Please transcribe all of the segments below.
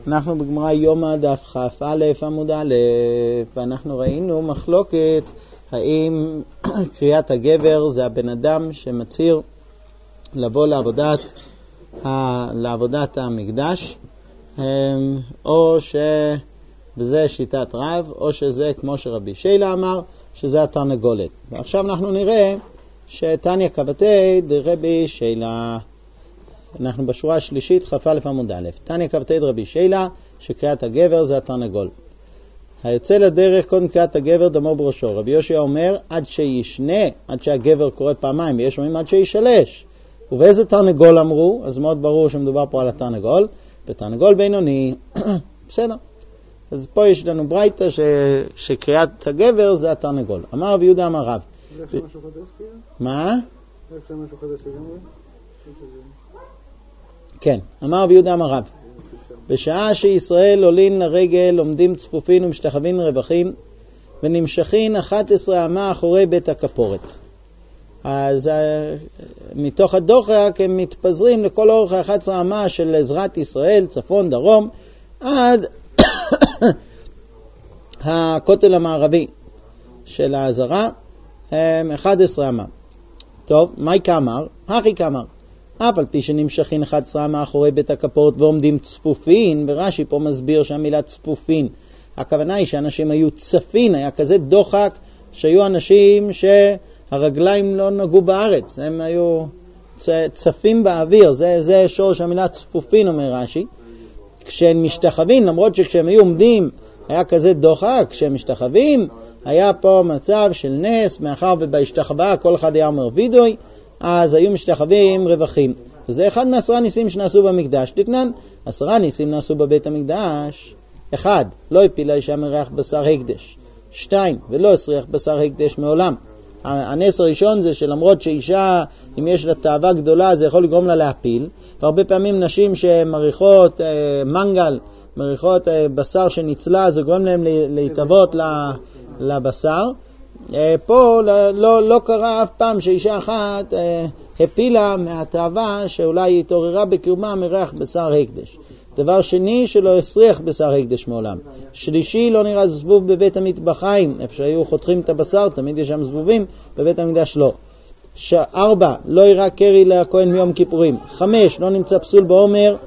אנחנו בגמרא יומא דף כ"א עמוד א', ואנחנו ראינו מחלוקת האם קריאת הגבר זה הבן אדם שמצהיר לבוא לעבודת המקדש, או שזה שיטת רב, או שזה כמו שרבי שיילה אמר, שזה התרנגולת. ועכשיו אנחנו נראה שתניא כבתי דרבי שיילה. אנחנו בשורה השלישית כ"א עמוד א'. תניא כבתי דרבי שיילה שקריאת הגבר זה התרנגול. היוצא לדרך קודם קריאת הגבר דמו בראשו. רבי יושע אומר עד שישנה, עד שהגבר קורא פעמיים, ויש אומרים עד שישלש. ובאיזה תרנגול אמרו? אז מאוד ברור שמדובר פה על התרנגול, בתרנגול בינוני. בסדר. אז פה יש לנו ברייתא שקריאת הגבר זה התרנגול. אמר רבי יהודה אמר רב. זה עכשיו משהו חדש כאילו? מה? זה עכשיו משהו חדש לגמרי? כן, אמר רבי יהודה אמר רב. בשעה שישראל עולין לרגל, עומדים צפופין ומשתחווין רווחים, ונמשכין 11 אמה אחורי בית הכפורת. אז מתוך הדוחק הם מתפזרים לכל אורך 11 אמה של עזרת ישראל, צפון, דרום, עד הכותל המערבי של העזרה, 11 אמה. טוב, מה כאמר? הכי כאמר. אף על פי שנמשכין 11 אמה אחורי בית הכפורת ועומדים צפופין, ורש"י פה מסביר שהמילה צפופין, הכוונה היא שאנשים היו צפין, היה כזה דוחק שהיו אנשים שהרגליים לא נגעו בארץ, הם היו צפים באוויר, זה שורש המילה צפופין אומר רש"י. כשהם משתחווים, למרות שכשהם היו עומדים היה כזה דוחק, כשהם משתחווים היה פה מצב של נס, מאחר ובהשתחווה כל אחד היה אומר וידוי, אז היו משתחווים רווחים. וזה אחד מ10 ניסים שנעשו במקדש. דתנן, 10 ניסים נעשו בבית המקדש. 1, לא הפילה אישה מריח בשר הקדש. 2, ולא הסריח בשר הקדש מעולם. הנס הראשון זה שלמרות שאישה, אם יש לה תאווה גדולה, זה יכול לגרום לה להפיל. והרבה פעמים נשים שמריחות מנגל, מריחות בשר שנצלה, זה גורם להם להתאבות לבשר. פה לא קרה אף פעם שאישה אחת הפילה מהתאווה שאולי היא התעוררה בקרבה מריח בשר הקדש. דבר שני, שלא הסריח בשר הקדש מעולם. שלישי, לא נראה זבוב בבית המטבחיים, איפה שהיו חותכים את הבשר, תמיד יש שם זבובים, בבית המקדש לא. 4, לא יראה קרי לכהן מיום כיפורים. 5, לא נמצא פסול בעומר.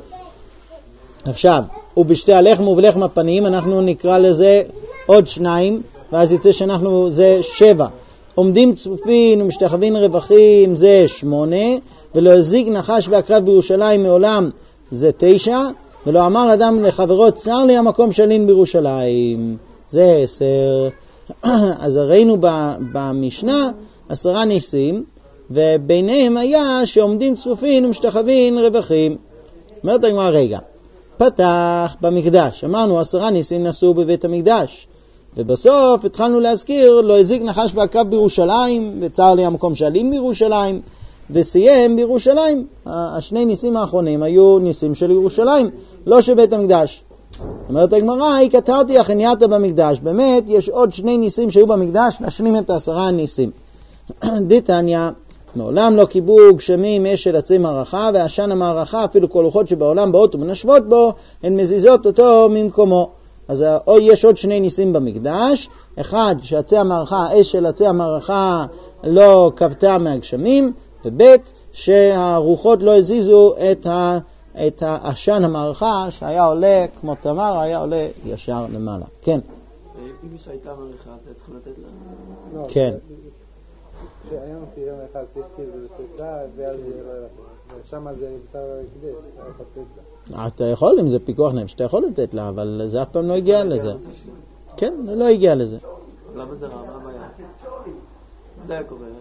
עכשיו, ובשתי הלחם ובלחם הפנים, אנחנו נקרא לזה עוד 2, ואז יצא שאנחנו, זה 7. עומדים צפופין ומשתחווין רווחים, זה 8. ולא הזיק נחש ועקרב בירושלים מעולם, זה 9. ולא אמר אדם לחברו, צר לי המקום שלין בירושלים, זה 10. אז ראינו במשנה 10 ניסים, וביניהם היה שעומדים צפופין ומשתחווין רווחים. אומרת הגמרא, רגע, פתח במקדש, אמרנו 10 ניסים נעשו בבית המקדש, ובסוף התחלנו להזכיר לא הזיק נחש ועקרב בירושלים, וצר לי המקום שלין בירושלים, וסיים בירושלים. 2 ניסים האחרונים היו ניסים של ירושלים, לא של בית המקדש. אומרת הגמרא, כתרתי החנייתה במקדש, באמת יש עוד 2 ניסים שהיו במקדש, נשלים את 10 הניסים. דתניא, מעולם לא קיבו גשמים אש של עצי מערכה, ועשן המערכה, אפילו כל רוחות שבעולם באות ומנשבות בו, הן מזיזות אותו ממקומו. אז יש עוד 2 ניסים במקדש, 1 שעצי המערכה, אש של עצי המערכה לא כבתה מהגשמים, ו2 שהרוחות לא הזיזו את העשן המערכה שהיה עולה כמו תמר, היה עולה ישר למעלה. כן. אם אישה הייתה מערכה, אתה צריך לתת לה? כן. שהיום כי יום אחד שיחתי ובצלצה, ושם זה בשר הקדש, אתה יכול, אם זה פיקוח נפש, אתה יכול לתת לה, אבל זה אף פעם לא הגיע לזה. כן, זה לא הגיע לזה. למה זה רע? מה הבעיה? זה היה קורה.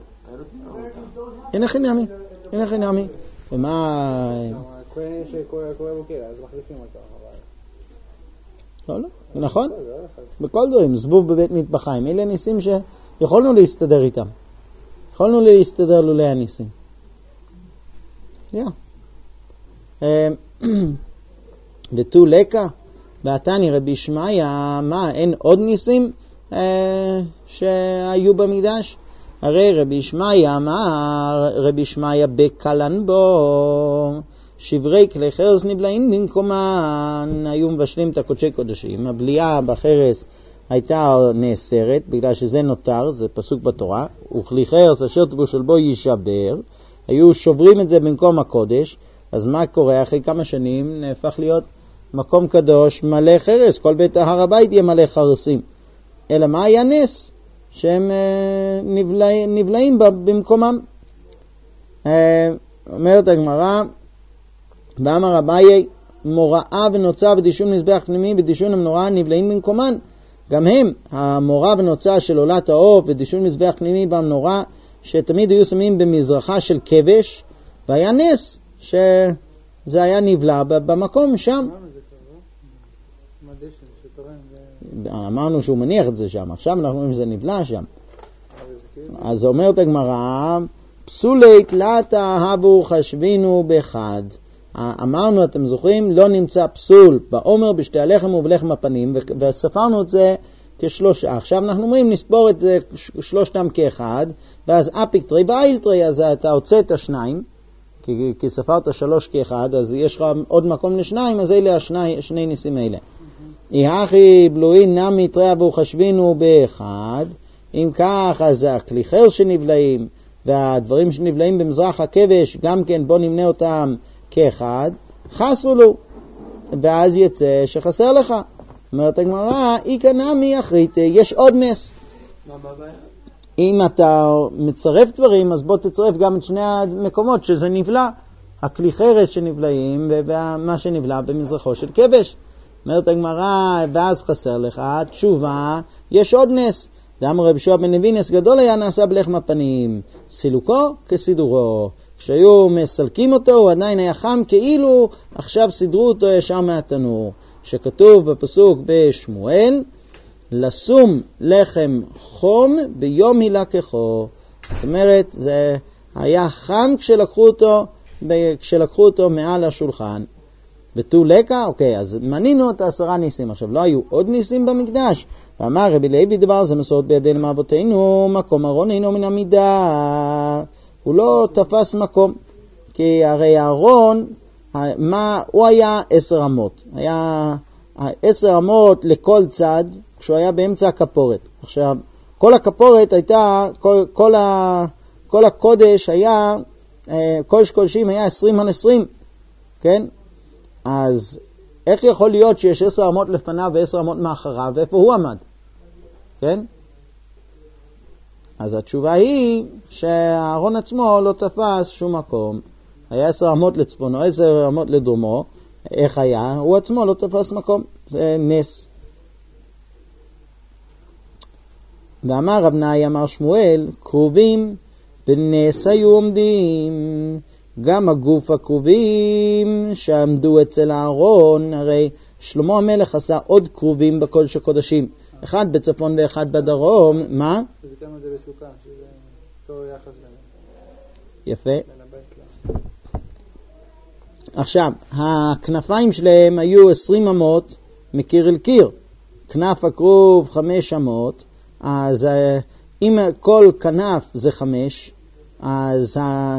הנה חינמי. ומה... קורא בוקר, אז מחליפים אותו. לא, נכון. בכל דברים, זבוב בבית מטבחיים. אלה ניסים שיכולנו להסתדר איתם. יכולנו להסתדר לולי הניסים. ותו לקה, ועתני רבי שמעיה, מה, אין עוד ניסים שהיו במקדש? הרי רבי שמעיה אמר, רבי שמעיה בקלן בו, שברי כלי חרס נבלעים במקומן, היו מבשלים את הקודשי קודשים. הבליעה בחרס הייתה נאסרת, בגלל שזה נותר, זה פסוק בתורה, וכלי חרס אשר תבושל בו יישבר, היו שוברים את זה במקום הקודש. אז מה קורה? אחרי כמה שנים נהפך להיות מקום קדוש מלא חרס, כל בית הר הבית יהיה מלא חרסים. אלא מה היה נס? שהם נבלעים במקומם. אומרת הגמרא, ואמר אביי, מוראה ונוצה ודישון מזבח פנימי ודישון המנורה נבלעים במקומן. גם הם, המוראה ונוצה של עולת העוף ודישון מזבח פנימי במנורה, שתמיד היו שמים במזרחה של כבש, והיה נס שזה היה נבלע במקום שם. אמרנו שהוא מניח את זה שם, עכשיו אנחנו רואים שזה נבלע שם. אז אומרת הגמרא, פסולי תלתה הבו חשבינו באחד. אמרנו, אתם זוכרים, לא נמצא פסול בעומר בשתי הלחם ובלחם הפנים, וספרנו את זה כשלושה. עכשיו אנחנו אומרים, נספור את זה שלושתם כאחד, ואז אפיקטרי ואילטרי, אז אתה הוצאת שניים, כי ספרת שלוש כאחד, אז יש לך עוד מקום לשניים, אז אלה שני ניסים האלה. יחי בלוין נמי תראה בו חשבינו באחד. אם כך, אז הכלי חרס שנבלעים והדברים שנבלעים במזרח הכבש, גם כן בוא נמנה אותם כאחד, חסרו לו, ואז יצא שחסר לך. אומרת הגמרא, איקא נמי אחרית, יש עוד נס. אם אתה מצרף דברים, אז בוא תצרף גם את שני המקומות שזה נבלע, הכלי חרס שנבלעים ומה שנבלע במזרחו של כבש. אומרת הגמרא, ואז חסר לך תשובה, יש עוד נס. דאמר רבי יהושע בן לוי, נס גדול היה נעשה בלחם הפנים, סילוקו כסידורו. כשהיו מסלקים אותו הוא עדיין היה חם, כאילו עכשיו סידרו אותו ישר מהתנור. שכתוב בפסוק בשמואל, לסום לחם חום ביום הילקחו. זאת אומרת, זה היה חם כשלקחו אותו מעל השולחן. ותו לקה, אוקיי, אז מנינו את 10 ניסים. עכשיו, לא היו עוד ניסים במקדש. ואמר רבי לוי, דבר זה מסורת בידינו מאבותינו, מקום ארון אינו מן המידה. הוא לא תפס מקום, כי הרי ארון, הוא היה 10 אמות. היה 10 אמות לכל צד, כשהוא היה באמצע הכפורת. עכשיו, כל הכפורת הייתה, כל הקודש היה, קודש קודשים היה 20 על 20, כן? אז איך יכול להיות שיש 10 אמות לפניו ו10 אמות מאחריו, ואיפה הוא עמד? כן? אז התשובה היא שהארון עצמו לא תפס שום מקום. היה 10 אמות לצפונו, 10 אמות לדרומו. איך היה? הוא עצמו לא תפס מקום. זה נס. ואמר רב נאי, אמר שמואל, קרובים בנס היו עומדים. גם הגוף הקרובים שעמדו אצל הארון, הרי שלמה המלך עשה עוד קרובים בקודש הקודשים, אחד בצפון ואחד בדרום. מה? זה כמה זה בסוכה, שזה אותו יחס להם. יפה. עכשיו, הכנפיים שלהם היו 20 אמות מקיר אל קיר, כנף הכרוב 5 אמות, אז אם כל כנף זה 5, אז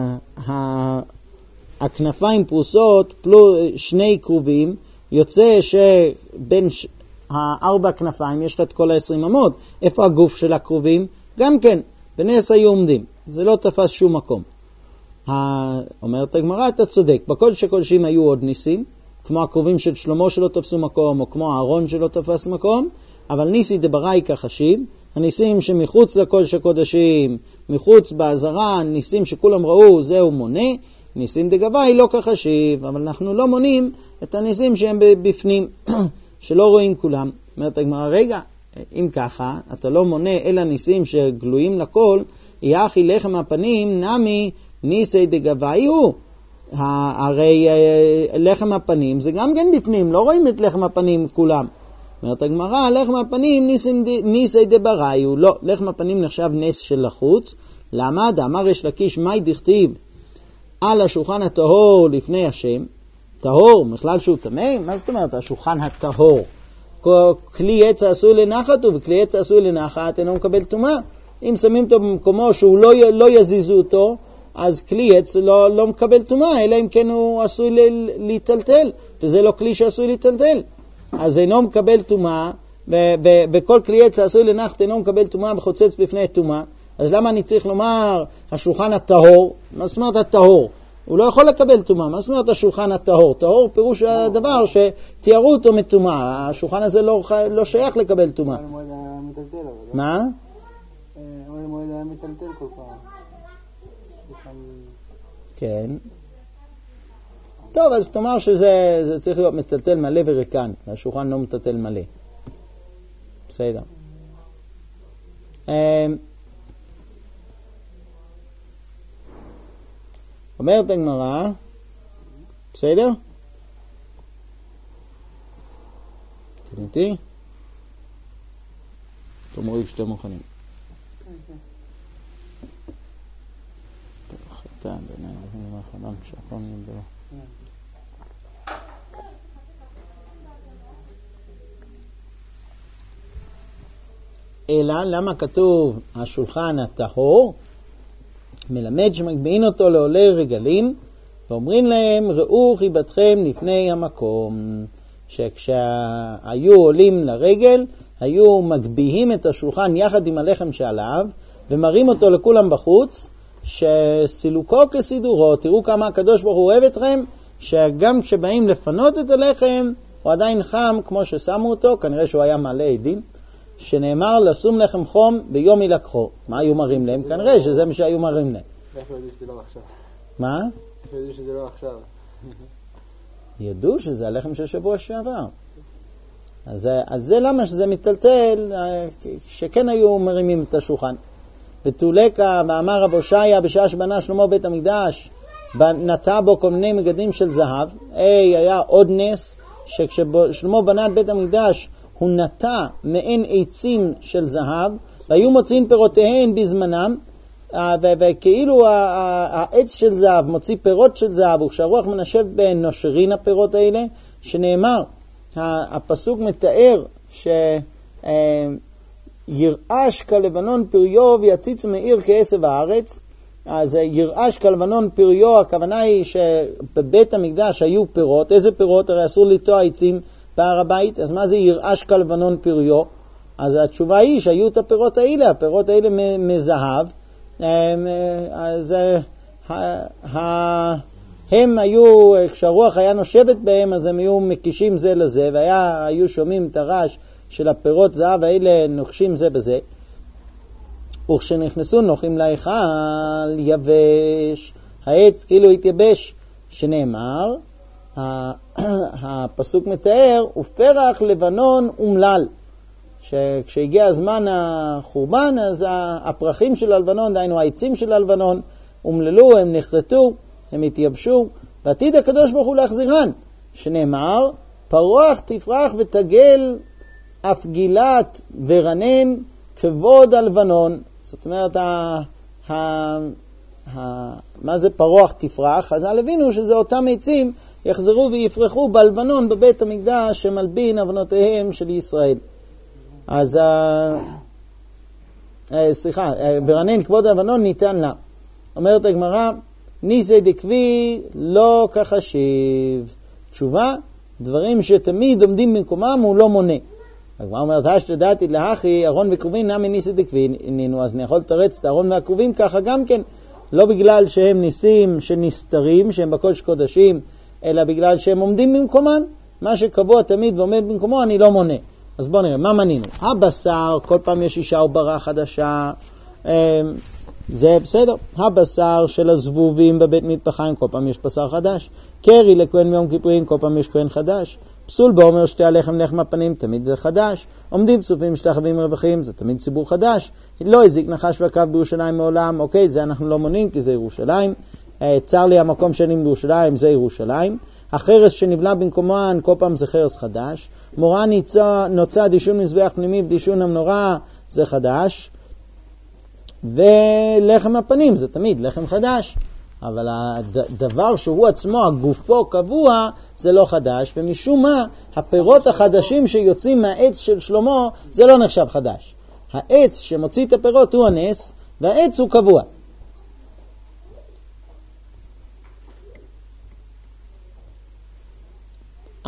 הכנפיים פרוסות פלוס 2 קרובים, יוצא שבין 4 כנפיים יש לך את כל 20 אמות. איפה הגוף של הקרובים? גם כן, בנס היו עומדים. זה לא תפס שום מקום. אומרת הגמרא, אתה צודק, בקודש הקודשים היו עוד ניסים, כמו הקרובים של שלמה שלא תפסו מקום, או כמו הארון שלא תפס מקום, אבל ניסי דבראיקה חשיב, הניסים שמחוץ לקודש הקודשים, מחוץ בעזרה, ניסים שכולם ראו, זהו מונה, ניסים דגבי לא כחשיב, אבל אנחנו לא מונים את הניסים שהם בפנים, שלא רואים כולם. אומרת הגמרא, רגע, אם ככה, אתה לא מונה אלה ניסים שגלויים לכל, יחי לחם הפנים נמי ניסי דגבי הוא. הרי לחם הפנים זה גם כן בפנים, לא רואים את לחם הפנים כולם. אומרת הגמרא, לחם הפנים ניסי דבראי הוא. לא, לחם הפנים נחשב נס של לחוץ. למה? דאמר יש לקיש מי דכתיב על השולחן הטהור לפני השם. טהור, בכלל שהוא טמא? מה זאת אומרת השולחן הטהור? כלי עץ עשוי לנחת, וכלי עץ עשוי לנחת אינו מקבל טומאה. אם שמים אותו במקומו שהוא לא יזיזו אותו, אז כלי עץ לא מקבל טומאה, אלא אם כן הוא עשוי להיטלטל, וזה לא כלי שעשוי להיטלטל. אז אינו מקבל טומאה, בכל כלי עץ שעשוי לנחת אינו מקבל טומאה וחוצץ בפני טומאה. אז למה אני צריך לומר השולחן הטהור? מה זאת אומרת הטהור? הוא לא יכול לקבל טומאה. מה זאת אומרת השולחן הטהור? טהור פירוש הדבר שתיארו אותו מטומאה. השולחן הזה לא שייך לקבל טומאה. מה? המועד היה מטלטל כל פעם. כן. טוב, אז תאמר שזה צריך להיות מטלטל מלא וריקן. השולחן לא מטלטל מלא. בסדר. אומרת הגמרא, בסדר? אתם איתי? תאמרי כשאתם מוכנים. חטא, בעיניי, לכן חלם שהכל נדבר. אלא למה כתוב השולחן הטהור? מלמד שמגביהים אותו לעולי רגלים, ואומרים להם, ראו חיבתכם לפני המקום. שכשהיו עולים לרגל, היו מגביהים את השולחן יחד עם הלחם שעליו, ומראים אותו לכולם בחוץ, שסילוקו כסידורו. תראו כמה הקדוש ברוך הוא אוהב אתכם, שגם כשבאים לפנות את הלחם, הוא עדיין חם כמו ששמו אותו, כנראה שהוא היה מלא עדים, שנאמר לשום לחם חום ביום ילקחו. מה היו מראים להם? כנראה שזה מה שהיו מראים להם. איך יודעים שזה לא עכשיו? מה? איך יודעים שזה לא עכשיו? ידעו שזה הלחם של שבוע שעבר. אז זה למה שזה מטלטל, שכן היו מרימים את השולחן. ותולקה, ואמר רב הושעיה בשעה שבנה שלמה בית המקדש, נטע בו כל מיני מגדים של זהב. היה עוד נס, שכששלמה בנה את בית המקדש, הוא נטע מעין עצים של זהב, והיו מוציאים פירותיהן בזמנם, וכאילו העץ של זהב מוציא פירות של זהב, וכשהרוח מנשב בהן נושרין הפירות האלה, שנאמר, הפסוק מתאר שירעש כלבנון פריו ויציץ מאיר כעשב הארץ. אז ירעש כלבנון פריו, הכוונה היא שבבית המקדש היו פירות. איזה פירות? הרי אסור לטוע עצים בהר הבית. אז מה זה ירעש כלבנון פריו? אז התשובה היא שהיו את הפירות האלה, הפירות האלה מזהב. אז הם היו, כשהרוח היה נושבת בהם, אז הם היו מקישים זה לזה, והיו שומעים את הרעש של הפירות זהב האלה נוחשים זה בזה. וכשנכנסו נוחים להיכל יבש, העץ כאילו התייבש, שנאמר, הפסוק מתאר, ופרח לבנון אומלל, שכשהגיע הזמן החורבן, אז הפרחים של הלבנון, דהיינו העצים של הלבנון, אומללו, הם נחרטו, הם התייבשו, ועתיד הקדוש ברוך הוא להחזירן, שנאמר, פרוח תפרח ותגל אף גילת ורנן כבוד הלבנון. זאת אומרת, מה זה פרוח תפרח? אז הבינו שזה אותם עצים יחזרו ויפרחו בלבנון בבית המקדש שמלבין אבנותיהם של ישראל. אז ורנן כבוד הלבנון ניתן לה. אומרת הגמרא, ניסי דקבי לא כחשיב. תשובה, דברים שתמיד עומדים במקומם הוא לא מונה. הגמרא אומרת, השתדעתי להכי, ארון וכרובים נמי ניסי דקבי. אז אני יכול לתרץ את הארון והכרובים ככה גם כן, לא בגלל שהם ניסים שנסתרים, שהם בקודש קודשים, אלא בגלל שהם עומדים במקומן. מה שקבוע תמיד ועומד במקומו אני לא מונה. אז בואו נראה, מה מנינו? הבשר, כל פעם יש אישה עוברה חדשה, זה בסדר. הבשר של הזבובים בבית מטבחיים, כל פעם יש בשר חדש. קרי לכהן מיום כיפורים, כל פעם יש כהן חדש. פסול באומר שתי הלחם לחם הפנים, תמיד זה חדש. עומדים צופים שתחווים רווחים, זה תמיד ציבור חדש. לא הזיק נחש ועקב בירושלים מעולם, אוקיי, זה אנחנו לא מונים כי זה ירושלים. צר לי המקום שנים בירושלים, זה ירושלים. החרס שנבלה במקומן, כל פעם זה חרס חדש. מורה נוצא דישון מזבח פנימי בדישון המנורה, זה חדש. ולחם הפנים זה תמיד לחם חדש. אבל הדבר שהוא עצמו, הגופו קבוע, זה לא חדש. ומשום מה, הפירות החדשים שיוצאים מהעץ של שלמה, זה לא נחשב חדש. העץ שמוציא את הפירות הוא הנס, והעץ הוא קבוע.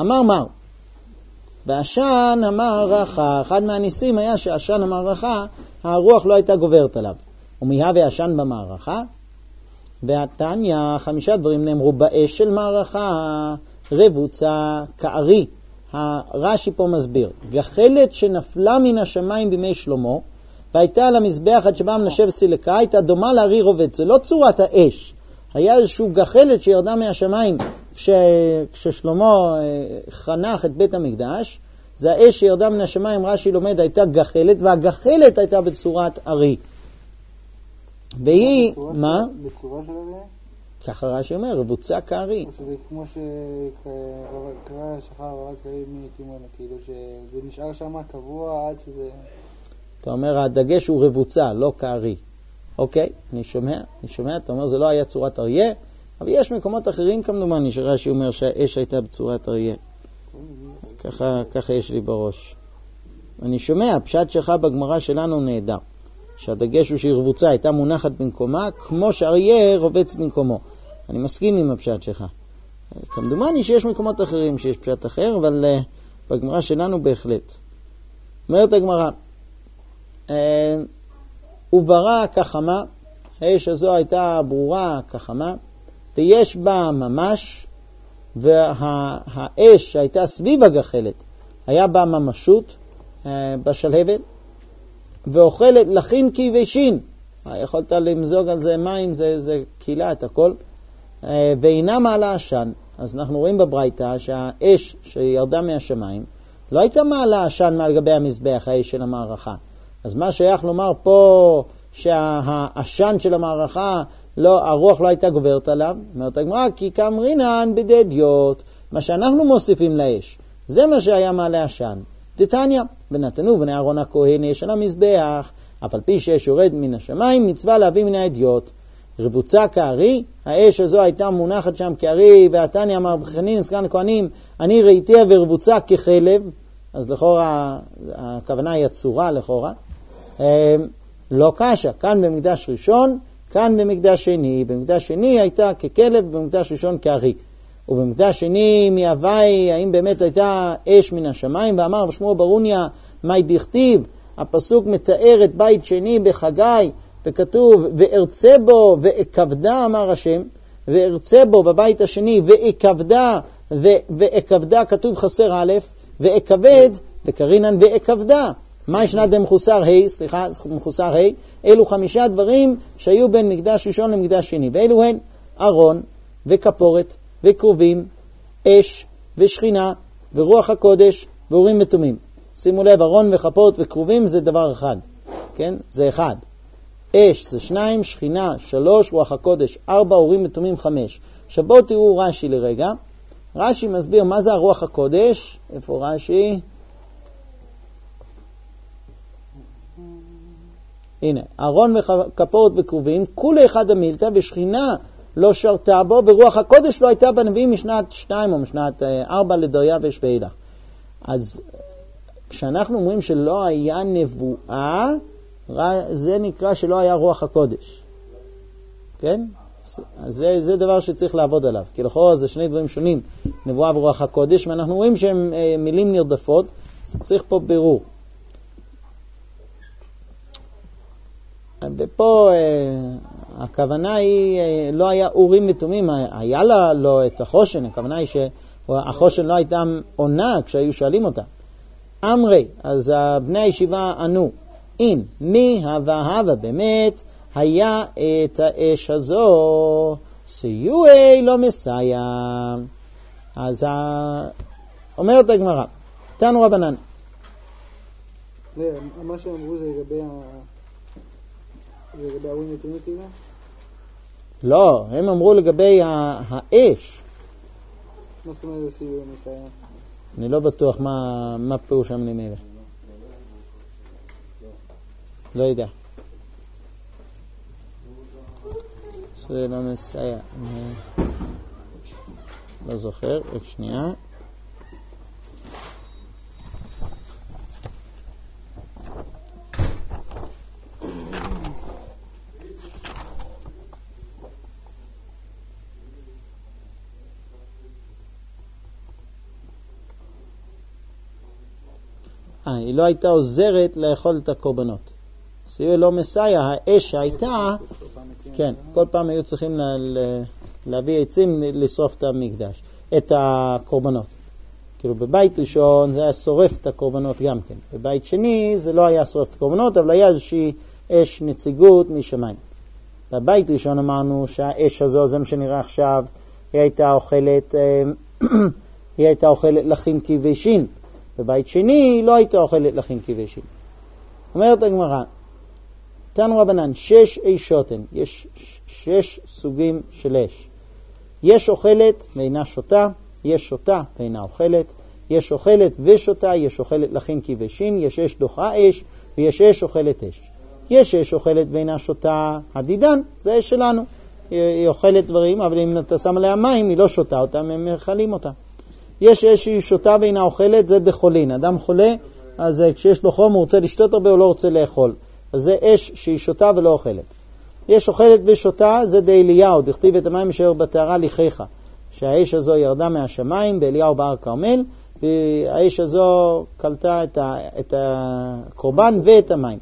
אמר מר, ועשן המערכה, אחד מהניסים היה שעשן המערכה, הרוח לא הייתה גוברת עליו. ומיהווה עשן במערכה, והתניא, 5 דברים נאמרו באש של מערכה, רבוצה, כארי. הרש"י פה מסביר, גחלת שנפלה מן השמיים בימי שלמה, והייתה על המזבח עד שבא מנשה וסילקה, הייתה דומה לארי רובץ. זה לא צורת האש, היה איזשהו גחלת שירדה מהשמיים כששלמה חנך את בית המקדש, זה האש שירדה מן השמיים, רש"י לומד, הייתה גחלת, והגחלת הייתה בצורת ארי. והיא, מה? בצורה של ארי? ככה רש"י אומר, רבוצה כארי. זה כמו שקרא שחר ורץ כארי מתימונה, כאילו שזה נשאר שם קבוע עד שזה... אתה אומר, הדגש הוא רבוצה, לא כארי. אוקיי, אני שומע, אתה אומר, זה לא היה צורת אריה, אבל יש מקומות אחרים כמדומני שרש"י אומר שהאש הייתה בצורת אריה. ככה יש לי בראש. אני שומע, פשט שלך בגמרא שלנו נהדר. שהדגש הוא שרבוצה הייתה מונחת במקומה, כמו שאריה רובץ במקומו. אני מסכים עם הפשט שלך. כמדומני שיש מקומות אחרים שיש פשט אחר, אבל בגמרא שלנו בהחלט. אומרת הגמרא, וברא כחמה, האש הזו הייתה ברורה כחמה, ויש בה ממש, והאש שהייתה סביב הגחלת, היה בה ממשות בשלהבת, ואוכלת לחים כיבשין, יכולת למזוג על זה מים, זה קילה את הכל, ואינה מעלה עשן. אז אנחנו רואים בברייתא שהאש שירדה מהשמיים לא הייתה מעלה עשן מעל גבי המזבח, האש של המערכה. אז מה שייך לומר פה שהעשן של המערכה, הרוח לא הייתה גוברת עליו? אומרת הגמרא, כי כאמרינן בדדיות, מה שאנחנו מוסיפים לאש, זה מה שהיה מעלה עשן. תתניא, ונתנו בני אהרון הכהן אש על המזבח, אף על פי שאש יורד מן השמיים, מצווה להביא מן האדיוט. רבוצה כארי, האש הזו הייתה מונחת שם כארי, והתניא אמר בחנין סגן הכהנים, אני ראיתיה ורבוצה כחלב, אז לכאורה, הכוונה היא הצורה לכאורה, לא קשה, כאן במקדש ראשון, כאן במקדש שני, במקדש שני הייתה ככלב, במקדש ראשון כארי. ובמקדש שני מהווי, האם באמת הייתה אש מן השמיים, ואמר ושמו ברוניה, מי דכתיב, הפסוק מתאר את בית שני בחגי, וכתוב, וארצה בו ואכבדה, אמר השם, וארצה בו בבית השני, ואכבדה, כתוב חסר א', ואכבד, וקרינן ואכבדה. מה ישנה דמחוסר מחוסר ה', אלו 5 דברים שהיו בין מקדש ראשון למקדש שני, ואלו הן ארון וכפורת וקרובים, אש ושכינה ורוח הקודש ואורים ותומים. שימו לב, ארון וכפורת וקרובים זה דבר אחד, כן? זה 1. אש זה 2, שכינה 3, רוח הקודש 4, אורים ותומים 5. עכשיו בואו תראו רש"י לרגע. רש"י מסביר מה זה הרוח הקודש. איפה רש"י? הנה, ארון וכפורת וקרובים, כולי אחד המילתא, ושכינה לא שרתה בו, ורוח הקודש לא הייתה בנביאים משנת 2 או משנת 4 לדריווש ואילך. אז כשאנחנו אומרים שלא היה נבואה, זה נקרא שלא היה רוח הקודש. כן? אז זה דבר שצריך לעבוד עליו, כי לכאורה זה 2 דברים שונים, נבואה ורוח הקודש, ואנחנו רואים שהם מילים נרדפות, אז צריך פה בירור. ופה הכוונה היא, לא היה אורים ותומים, היה לו את החושן, הכוונה היא שהחושן לא הייתה עונה כשהיו שואלים אותה. אמרי, אז בני הישיבה ענו, אין, מי הווה באמת היה את האש הזו, סיועי לא מסייע. אז אומרת הגמרא, תנו רבנן. מה שאמרו זה לגבי אורים ותומים כאילו? לא, הם אמרו לגבי האש. מה זאת אומרת זה סיועי לא מסייע? אני לא בטוח מה פירוש המילים האלה. לא יודע. זה לא מסייע. לא זוכר, רק שנייה. היא לא הייתה עוזרת לאכול את הקורבנות. סיוע לא מסייע, האש הייתה, כן, כל פעם היו צריכים להביא עצים לשרוף את המקדש, את הקורבנות. כאילו בבית ראשון זה היה שורף את הקורבנות גם כן. בבית שני זה לא היה שורף את הקורבנות, אבל היה איזושהי אש נציגות משמיים. בבית ראשון אמרנו שהאש הזו, זה מה שנראה עכשיו, היא הייתה אוכלת לחים כבשים. בבית שני היא לא הייתה אוכלת לחים כבשים. אומרת הגמרא, תנו רבנן, 6 אשותן, יש 6 סוגים של אש. יש אוכלת ואינה שותה, יש שותה ואינה אוכלת, יש אוכלת ושותה, יש אוכלת לחים כבשים, יש אש דוחה אש, ויש אש אוכלת אש. יש אש אוכלת ואינה שותה, הדידן, זה אש שלנו. היא אוכלת דברים, אבל אם אתה שם עליה מים, היא לא שותה אותם, הם מאכלים אותה. יש אש שהיא שותה ואינה אוכלת, זה דחולין. אדם חולה, אז כשיש לו חום, הוא רוצה לשתות הרבה, הוא לא רוצה לאכול. אז זה אש שהיא שותה ולא אוכלת. יש אוכלת ושותה, זה דאליהו, דכתיב את המים אשר בתערה ליחיך. שהאש הזו ירדה מהשמיים, באליהו בהר כרמל, והאש הזו קלטה את הקורבן ואת המים.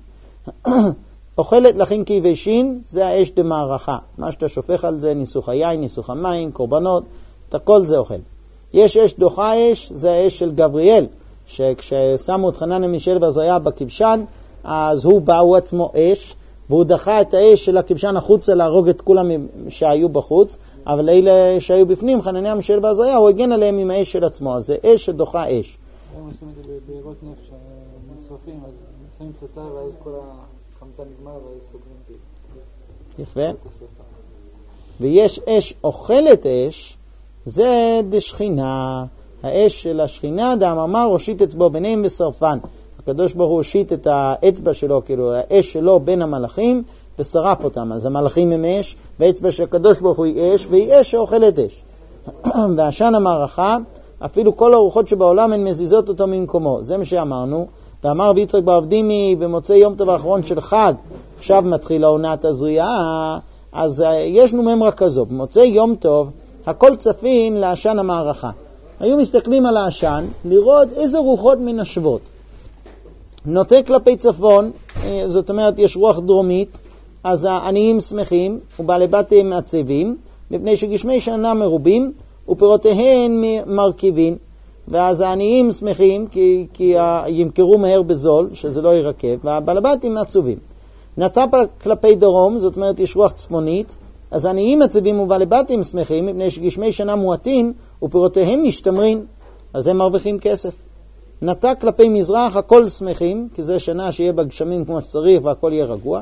אוכלת לחים כבשים, זה האש דמערכה. מה שאתה שופך על זה, ניסוך היין, ניסוך המים, קורבנות, את הכל זה אוכל. יש אש דוחה אש, זה האש של גבריאל, שכששמו את חנניה מישאל ועזריה בכבשן, אז הוא בא, הוא עצמו אש, והוא דחה את האש של הכבשן החוצה להרוג את כולם שהיו בחוץ, אבל אלה שהיו בפנים, חנניה מישאל ועזריה, הוא הגן עליהם עם האש של עצמו, אז זה אש שדוחה אש. הם עושים את זה בבארות נפט שנשרפים, אז שמים פצצה ואז כל החמצן נגמר ואז סוגרים פי. יפה. ויש אש אוכלת אש, זה דשכינה, האש של השכינה, דאמר הושיט אצבעו ביניהם ושרפן. הקדוש ברוך הוא הושיט את האצבע שלו, כאילו האש שלו בין המלאכים, ושרף אותם. אז המלאכים הם אש, והאצבע של הקדוש ברוך הוא היא אש, והיא אש שאוכלת אש. ועשן המערכה, אפילו כל הרוחות שבעולם הן מזיזות אותו ממקומו. זה מה שאמרנו. ואמר ויצחק בעבדימי במוצאי יום טוב האחרון של חג, עכשיו מתחיל העונת הזריעה, אז יש נוממרה כזו. במוצאי יום טוב, הכל צפין לעשן המערכה. היו מסתכלים על העשן, לראות איזה רוחות מנשבות. נוטה כלפי צפון, זאת אומרת יש רוח דרומית, אז העניים שמחים ובעלי בתיהם מעצבים, מפני שגשמי שנה מרובים ופירותיהן מרכיבים. ואז העניים שמחים כי ימכרו מהר בזול, שזה לא ירכב, והבעלי בתים מעצובים. נטה כלפי דרום, זאת אומרת יש רוח צפונית, אז העניים מעצבים ובעלי בתים שמחים, מפני שגשמי שנה מועטין ופירותיהם משתמרין, אז הם מרוויחים כסף. נטה כלפי מזרח, הכל שמחים, כי זה שנה שיהיה בגשמים כמו שצריך והכל יהיה רגוע.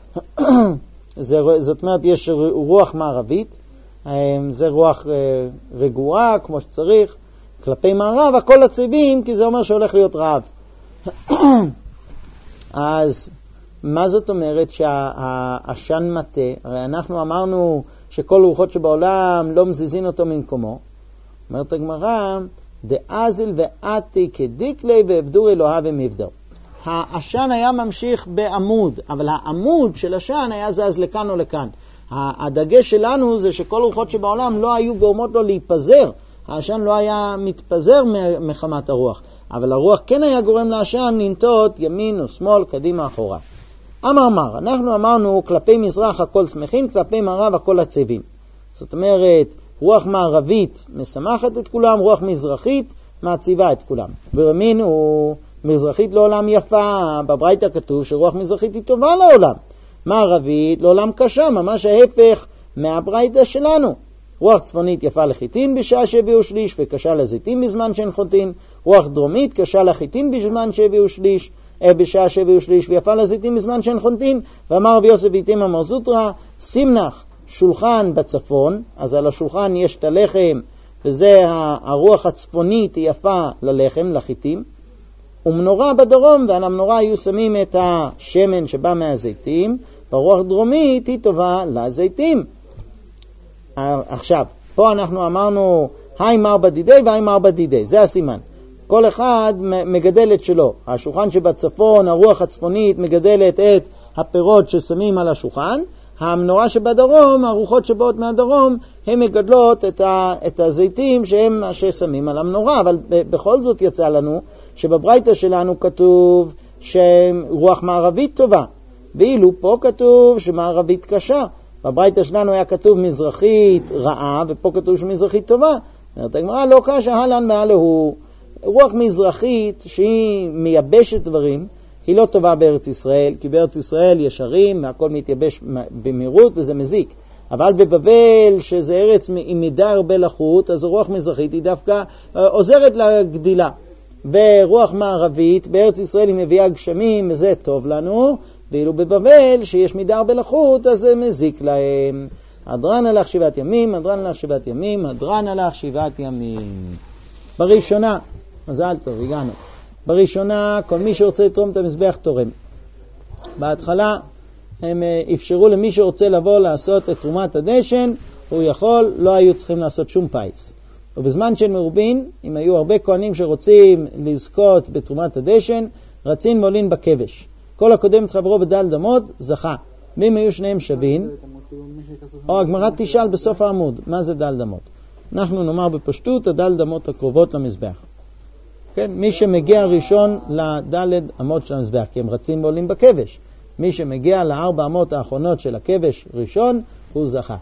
זאת אומרת, יש רוח מערבית, זה רוח רגועה כמו שצריך. כלפי מערב, הכל עצבים, כי זה אומר שהולך להיות רעב. אז מה זאת אומרת שהעשן מטה? הרי אנחנו אמרנו שכל רוחות שבעולם לא מזיזין אותו ממקומו. אומרת הגמרא, דאזיל ואתי כדיקלי ועבדור אלוהה ומבדר. העשן היה ממשיך בעמוד, אבל העמוד של עשן היה זז לכאן או לכאן. הדגש שלנו זה שכל רוחות שבעולם לא היו גורמות לו להיפזר. העשן לא היה מתפזר מחמת הרוח, אבל הרוח כן היה גורם לעשן לנטות ימין או שמאל, קדימה אחורה. אמר, אנחנו אמרנו כלפי מזרח הכל שמחים, כלפי מערב הכל עצבים. זאת אומרת, רוח מערבית משמחת את כולם, רוח מזרחית מעציבה את כולם. ברמין הוא מזרחית לעולם יפה, בברייתא כתוב שרוח מזרחית היא טובה לעולם. מערבית לעולם קשה, ממש ההפך מהברייתא שלנו. רוח צפונית יפה לחיטין בשעה שהביאו שליש, וקשה לזיתים בזמן שהן חוטין. רוח דרומית קשה לחיטין בזמן שהביאו שליש, בשעה שהביאו שליש, ויפה לזיתים בזמן שהן חוטין. ואמר רבי יוסף איתם אמר זוטרא, סימנח שולחן בצפון, אז על השולחן יש את הלחם, וזה הרוח הצפונית היא יפה ללחם, לחיטים. ומנורה בדרום, ועל המנורה היו שמים את השמן שבא מהזיתים, והרוח דרומית היא טובה לזיתים. עכשיו, פה אנחנו אמרנו, היי מר בדידי והי מר בדידי, זה הסימן. כל אחד מגדל את שלו. השולחן שבצפון, הרוח הצפונית מגדלת את הפירות ששמים על השולחן, המנורה שבדרום, הרוחות שבאות מהדרום, הן מגדלות את הזיתים שהם ששמים על המנורה, אבל בכל זאת יצא לנו שבברייתא שלנו כתוב שרוח מערבית טובה, ואילו פה כתוב שמערבית קשה. בברייתא שלנו היה כתוב מזרחית רעה, ופה כתוב שמזרחית טובה. אומרת הגמרא, לא קשה הלן מעלהו. רוח מזרחית שהיא מייבשת דברים, היא לא טובה בארץ ישראל, כי בארץ ישראל יש הרים, והכל מתייבש במהירות וזה מזיק. אבל בבבל, שזה ארץ עם מידה הרבה לחות, אז רוח מזרחית היא דווקא עוזרת לגדילה. ורוח מערבית, בארץ ישראל היא מביאה גשמים, וזה טוב לנו, ואילו בבבל, שיש מידה הרבה לחות, אז זה מזיק להם. אדרן הלך 7 ימים, אדרן הלך 7 ימים, אדרן הלך 7 ימים. בראשונה, מזל טוב, הגענו. בראשונה, כל מי שרוצה לתרום את המזבח תורם. בהתחלה, הם אפשרו למי שרוצה לבוא לעשות את תרומת הדשן, הוא יכול, לא היו צריכים לעשות שום פייס. ובזמן של מרובין, אם היו הרבה כהנים שרוצים לזכות בתרומת הדשן, רצין ועולין בכבש. כל הקודם התחברו בדל דמות, זכה. ואם היו שניהם שווים, או הגמרא תשאל בסוף העמוד, מה זה דל דמות? אנחנו נאמר בפשטות, הדל דמות הקרובות למזבח. כן? מי שמגיע ראשון לדלת אמות של המזבח, כי הם רצים ועולים בכבש. מי שמגיע לארבע אמות האחרונות של הכבש ראשון, הוא זכה.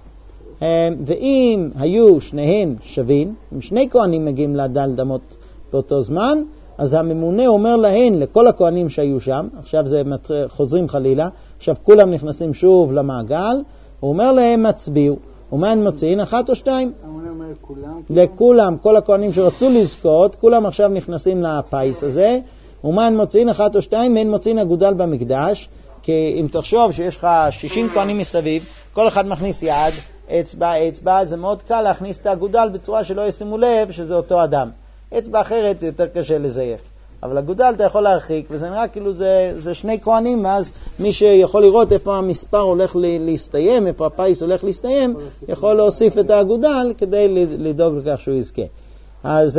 ואם היו שניהם שווים, אם שני כהנים מגיעים לדלת אמות באותו זמן, אז הממונה אומר להן, לכל הכהנים שהיו שם, עכשיו זה חוזרים חלילה, עכשיו כולם נכנסים שוב למעגל, הוא אומר להם מצביעו. ומה הם מוציאים? 1 או 2? הממונה אומר לכולם? לכולם, כל הכהנים שרצו לזכות, כולם עכשיו נכנסים לפייס הזה, ומה הם מוציאים? 1 או 2, והם מוציאים אגודל במקדש, כי אם תחשוב שיש לך 60 כהנים מסביב, כל אחד מכניס יד, אצבע, זה מאוד קל להכניס את האגודל בצורה שלא ישימו לב שזה אותו אדם. אצבע אחרת זה יותר קשה לזייף. אבל אגודל אתה יכול להרחיק, וזה נראה כאילו זה שני כהנים, ואז מי שיכול לראות איפה המספר הולך להסתיים, איפה הפייס הולך להסתיים, יכול להוסיף את האגודל כדי לדאוג לכך שהוא יזכה. אז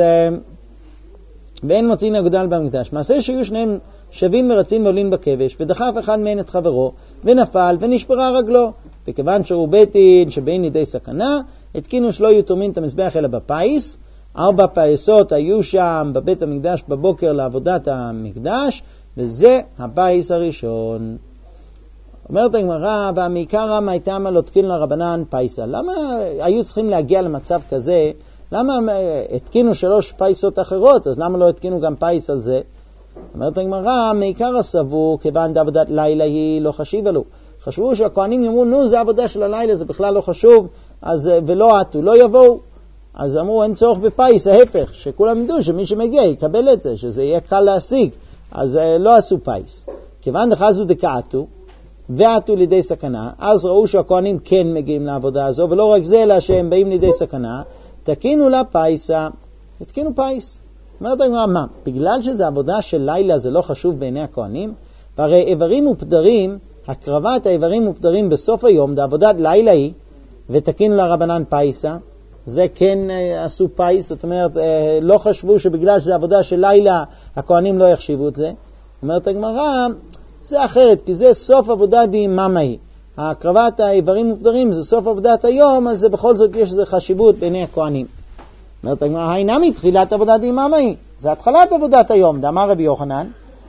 ואין מוציאים אגודל במקדש. מעשה שיהיו שניהם שווים ורצים ועולים בכבש, ודחף אחד מהן את חברו, ונפל ונשברה רגלו. וכיוון שהוא ביתין שבין ידי סכנה, התקינו שלא יהיו תורמים את המזבח אלא בפייס. 4 פייסות היו שם בבית המקדש בבוקר לעבודת המקדש, וזה הפייס הראשון. אומרת הגמרא, והמעיקרא מאיתמא לא תקין לרבנן פייסה. למה היו צריכים להגיע למצב כזה? למה התקינו 3 פייסות אחרות, אז למה לא התקינו גם פייס על זה? אומרת הגמרא, מעיקרא סבור, כיוון דעבודת לילה היא לא חשיבה לו. חשבו שהכהנים יאמרו, נו, זה עבודה של הלילה, זה בכלל לא חשוב, אז ולא עטו, לא יבואו. אז אמרו, אין צורך בפייס, ההפך, שכולם ידעו שמי שמגיע יקבל את זה, שזה יהיה קל להשיג. אז לא עשו פייס. כיוון דחזו דקעתו, ועטו לידי סכנה, אז ראו שהכהנים כן מגיעים לעבודה הזו, ולא רק זה, אלא שהם באים לידי סכנה, תקינו לה פייסה, התקינו פייס. אומרת הגמרא, מה? בגלל שזה עבודה של לילה, זה לא חשוב בעיני הכהנים? והרי איברים ופדרים, הקרבת האיברים ופדרים בסוף היום, זה עבודת לילה היא, ותקינו לה רבנן פייסה, זה כן עשו פייס, זאת אומרת, לא חשבו שבגלל שזה עבודה של לילה, הכהנים לא יחשיבו את זה. אומרת הגמרא, זה אחרת, כי זה סוף עבודה דיממה היא. הקרבת האיברים ופדרים זה סוף עבודת היום, אז זה בכל זאת יש איזו חשיבות בעיני הכהנים. אומרת הגמרא, הינה מתחילת עבודה דיממה היא. זה התחלת עבודת היום, דאמר רבי יוחנן.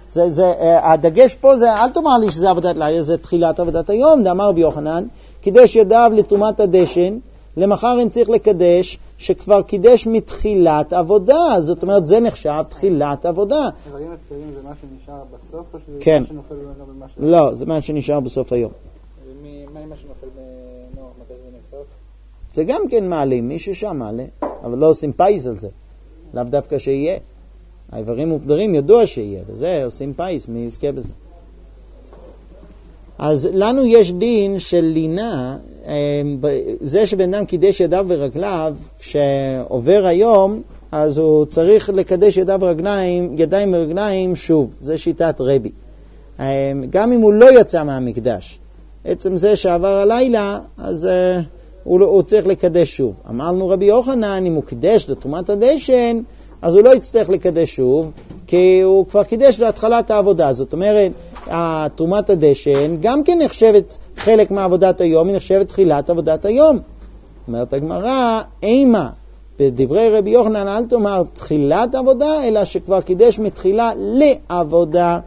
הדגש פה זה, אל תאמר לי שזה עבודת לילה, זה תחילת עבודת היום, דאמר רבי יוחנן, קידש ידיו לתרומת הדשן, למחר אין צריך לקדש, שכבר קידש מתחילת עבודה, זאת אומרת, זה נחשב תחילת עבודה. איברים ופדרים זה מה שנשאר בסוף, או שזה כן. מה שנופל במה שנופל? לא, זה מה שנשאר בסוף היום. ומה עם מה שנופל בנוח, מתי זה נשרף? זה גם כן מעלים, מי ששם מעלה, אבל לא עושים פייס על זה, לאו דווקא שיהיה. האיברים ופדרים ידוע שיהיה, וזה עושים פייס, מי יזכה בזה. אז לנו יש דין של לינה, זה שבן אדם קידש ידיו ורגליו, כשעובר היום, אז הוא צריך לקדש ידיו ורגליים, ידיים ורגליים שוב, זה שיטת רבי. גם אם הוא לא יצא מהמקדש, עצם זה שעבר הלילה, אז הוא צריך לקדש שוב. אמרנו רבי יוחנן, אם הוא קידש לתרומת הדשן, אז הוא לא יצטרך לקדש שוב, כי הוא כבר קידש להתחלת העבודה. זאת אומרת, תרומת הדשן גם כן נחשבת חלק מעבודת היום, היא נחשבת תחילת עבודת היום. אומרת הגמרא, אימה, בדברי רבי יוחנן אל תאמר תחילת עבודה, אלא שכבר קידש מתחילה לעבודה.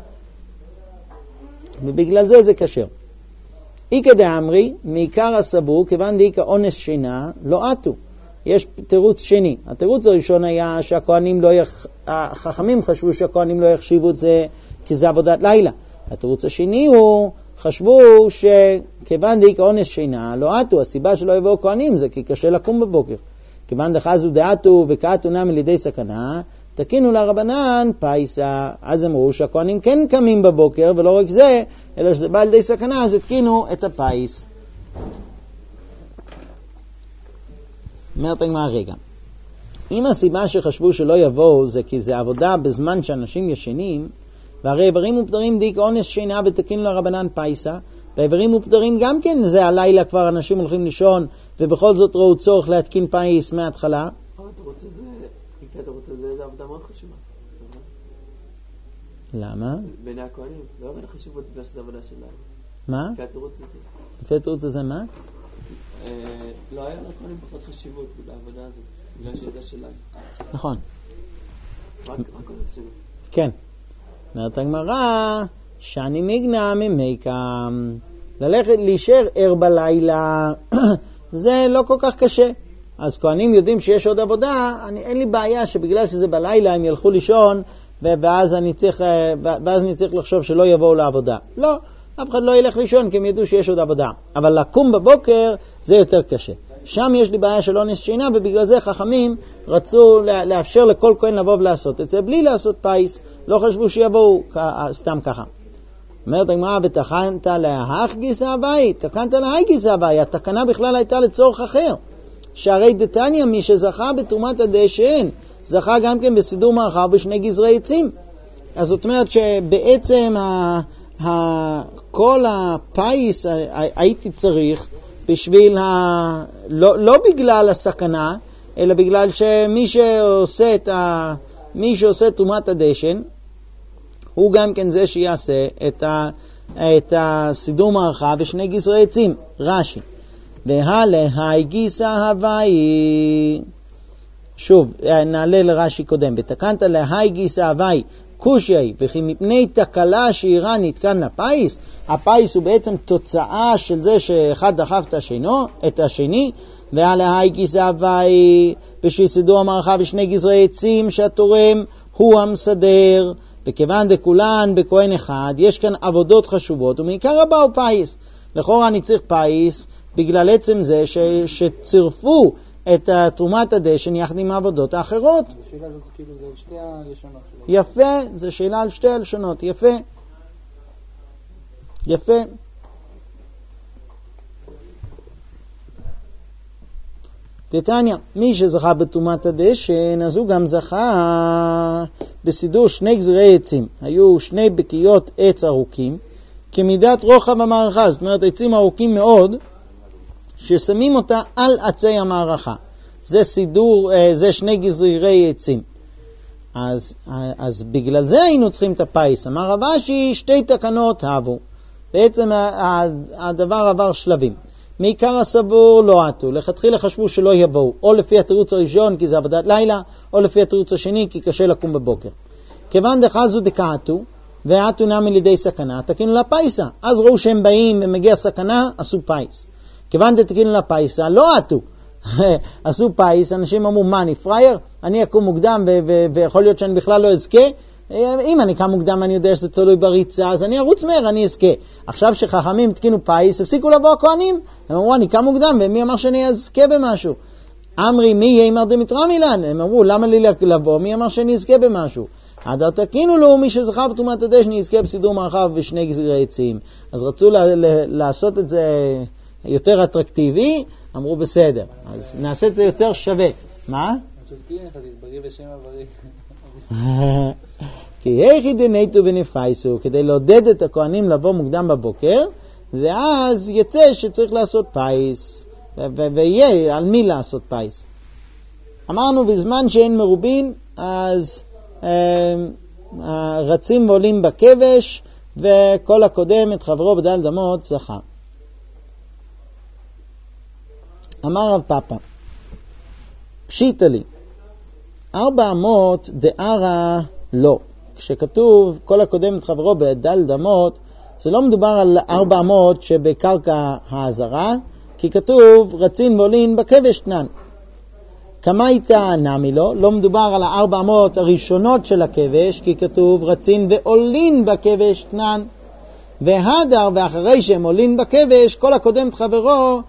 ובגלל זה זה כשר. איקא דאמרי, מעיקר הסבור, כיוון דאיקא אונס שינה, לא עטו. יש תירוץ שני. התירוץ הראשון היה שהכהנים החכמים חשבו שהכהנים לא יחשיבו את זה כי זה עבודת לילה. התירוץ השני הוא, חשבו שכיוון דאיקא אונס שינה, לא עטו. הסיבה שלא יבואו כהנים זה כי קשה לקום בבוקר. כיוון דחזו דעתו וקעתו נם לידי סכנה, תקינו לרבנן פייסה. אז אמרו שהכהנים כן קמים בבוקר, ולא רק זה, אלא שזה בא לידי סכנה, אז התקינו את הפייס. אומרת הגמרא, רגע, אם הסיבה שחשבו שלא יבואו זה כי זה עבודה בזמן שאנשים ישנים, והרי איברים ופטרים דאיקא אונס שינה ותקינו לרבנן פייסה, והאיברים ופטרים גם כן זה הלילה כבר אנשים הולכים לישון, ובכל זאת ראו צורך להתקין פייס מההתחלה. אתה רוצה זה עבודה מאוד חשובה. למה? בעיני הכהנים, לא בין החשיבות בגלל שזה עבודה שלהם. מה? לפי התירוץ הזה מה? לא היה לכהנים פחות חשיבות בעבודה הזאת, בגלל שידע שלהם. נכון. רק חשיבות. כן. אומרת הגמרא, שאני מגנה ממיקם, ללכת להישאר ער בלילה, זה לא כל כך קשה. אז כהנים יודעים שיש עוד עבודה, אין לי בעיה שבגלל שזה בלילה הם ילכו לישון, ואז אני צריך לחשוב שלא יבואו לעבודה. לא, אף אחד לא ילך לישון כי הם ידעו שיש עוד עבודה. אבל לקום בבוקר זה יותר קשה. שם יש לי בעיה של אונס שינה, ובגלל זה חכמים רצו לאפשר לכל כהן לבוא ולעשות את זה, בלי לעשות פייס, לא חשבו שיבואו סתם ככה. אומרת הגמרא, ותכנת להך גיסא אביי, תקנת להי גיסא אביי, התקנה בכלל הייתה לצורך אחר. שהרי דתניא מי שזכה בתרומת הדשן, זכה גם כן בסידור מערכה בשני גזרי עצים. אז זאת אומרת שבעצם כל הפייס הייתי צריך בשביל, לא בגלל הסכנה, אלא בגלל שמי שעושה תרומת הדשן, הוא גם כן זה שיעשה את הסידור מערכה בשני גזרי עצים. רש"י. והלהי גיסא הווי, שוב נעלה לרש"י קודם, ותקנת להי גיסא הווי קושי, וכי מפני תקלה שאירה נתקן לפייס. הפייס הוא בעצם תוצאה של זה שאחד דחף את השני, והלהי גיסא הווי בשביל סידור המערכה בשני גזרי עצים שהתורם הוא המסדר, וכיוון דכולן בכהן אחד יש כאן עבודות חשובות, ומעיקר הבא הוא פייס. לכאורה אני צריך פייס בגלל עצם זה שצירפו את תרומת הדשן יחד עם העבודות האחרות. השאלה הזאת כאילו זה על שתי הלשונות. יפה, זו שאלה על שתי הלשונות, יפה. יפה. תתניא, מי שזכה בתרומת הדשן, אז הוא גם זכה בסידור שני גזרי עצים. היו שני בקיות עץ ארוכים, כמידת רוחב המערכה, זאת אומרת עצים ארוכים מאוד, ששמים אותה על עצי המערכה. זה סידור, זה שני גזרי עצים. אז בגלל זה היינו צריכים את הפייס. אמר רב אשי, שתי תקנות הבו. בעצם הדבר עבר שלבים. מעיקר הסבור לא עטו. לכתחילה חשבו שלא יבואו. או לפי התירוץ הראשון כי זה עבודת לילה, או לפי התירוץ השני כי קשה לקום בבוקר. כיוון דחזו דקעתו, ועטו נמי לידי סכנה, תקינו לפייסה. אז ראו שהם באים ומגיע סכנה, עשו פייס. כיוון דתקינו לפייסה, לא עטו. עשו פייס, אנשים אמרו, מה, אני פרייר? אני אקום מוקדם ויכול להיות שאני בכלל לא אזכה. אם אני קם מוקדם אני יודע שזה תלוי בריצה, אז אני ארוץ מהר, אני אזכה. עכשיו שחכמים תקינו פייס, הפסיקו לבוא הכהנים. הם אמרו, אני קם מוקדם, ומי אמר שאני אזכה במשהו? אמרי, מי יהיה אמר דמיטרא מילן? הם אמרו, למה לי לבוא? מי אמר שאני אזכה במשהו? עד תקינו לו, מי שזכה בתרומת הדשן יזכה בסידור מערכה בשני גזרי עצים. אז רצו לעשות את זה יותר אטרקטיבי, אמרו בסדר, אז נעשה את זה יותר שווה. מה? בריא ושם הבריא. כי היכי דנייתו ונפייסו, כדי לעודד את הכהנים לבוא מוקדם בבוקר, ואז יצא שצריך לעשות פייס, ויהיה על מי לעשות פייס. אמרנו, בזמן שאין מרובין, אז רצים ועולים בכבש, וכל הקודם את חברו בדל דמות זכה. אמר רב פאפא, פשיטה לי. 400 דארה לא. כשכתוב כל הקודם את חברו בדל אמות, זה לא מדובר על 400 שבקרקע העזרה, כי כתוב רצין ועולין בכבש תנן. כמה הייתה נמי לו? לא מדובר על 400 הראשונות של הכבש, כי כתוב רצין ועולין בכבש תנן. והדר, ואחרי שהם עולין בכבש, כל הקודם את חברו,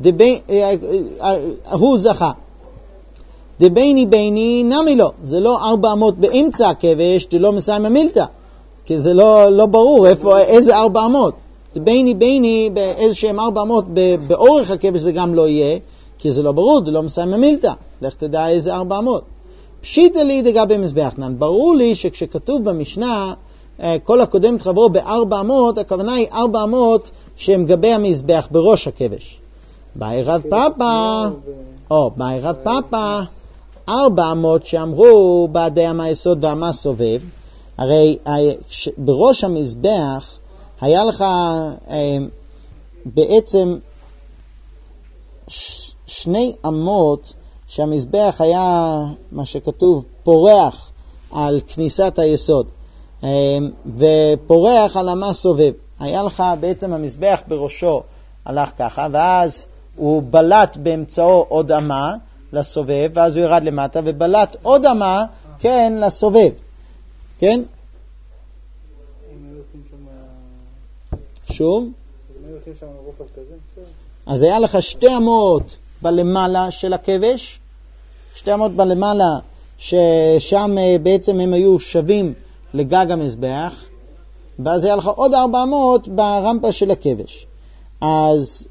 הוא זכה. דביני ביני נמי לו. זה לא 400 באמצע הכבש, זה לא מסיים המילתא. כי זה לא ברור איזה 400. ביני באיזשהם 400 באורך הכבש זה גם לא יהיה, כי זה לא ברור, זה לא מסיים המילתא. לך תדע איזה 400. פשיטה לי דגבי מזבח נן. ברור לי שכשכתוב במשנה, כל הקודם תחברו ב-400, הכוונה היא 400 שהם גבי המזבח בראש הכבש. באי רב פאפה, 400 שאמרו בעדי אמה יסוד ואמה סובב, הרי בראש המזבח היה לך בעצם שני אמות שהמזבח היה מה שכתוב פורח על כניסת היסוד ופורח על אמה סובב. היה לך בעצם המזבח בראשו הלך ככה, ואז הוא בלט באמצעו עוד אמה לסובב, ואז הוא ירד למטה ובלט עוד אמה כן לסובב, כן? שוב, אז היה לך 2 אמות בלמעלה של הכבש, 2 אמות בלמעלה ששם בעצם הם היו שווים לגג המזבח, ואז היה לך עוד 400 ברמפה של הכבש. אז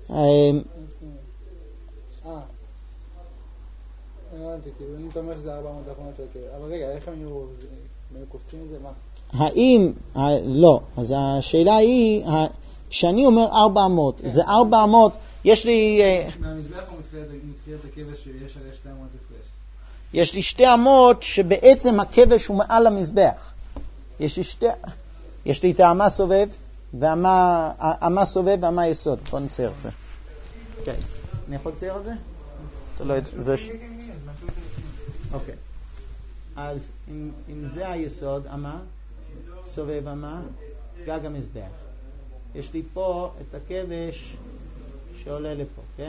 כאילו אם אתה אומר שזה 400 האחרונות של הכבש, אבל רגע, איך הם היו קופצים את זה? מה? האם, לא, אז השאלה היא, כשאני אומר 400, זה 400, יש לי... מהמזבח או מתחילת הכבש שיש הרי 2 אמות הפרש? יש לי 2 אמות שבעצם הכבש הוא מעל המזבח. יש לי את האמה סובב, והאמה סובב והאמה יסוד. בוא נצייר את זה. כן. אני יכול לצייר את זה? אתה לא יודע, זה... אוקיי. אז אם זה היסוד, אמה, סובב אמה, גג המזבח. יש לי פה את הכבש שעולה לפה, כן?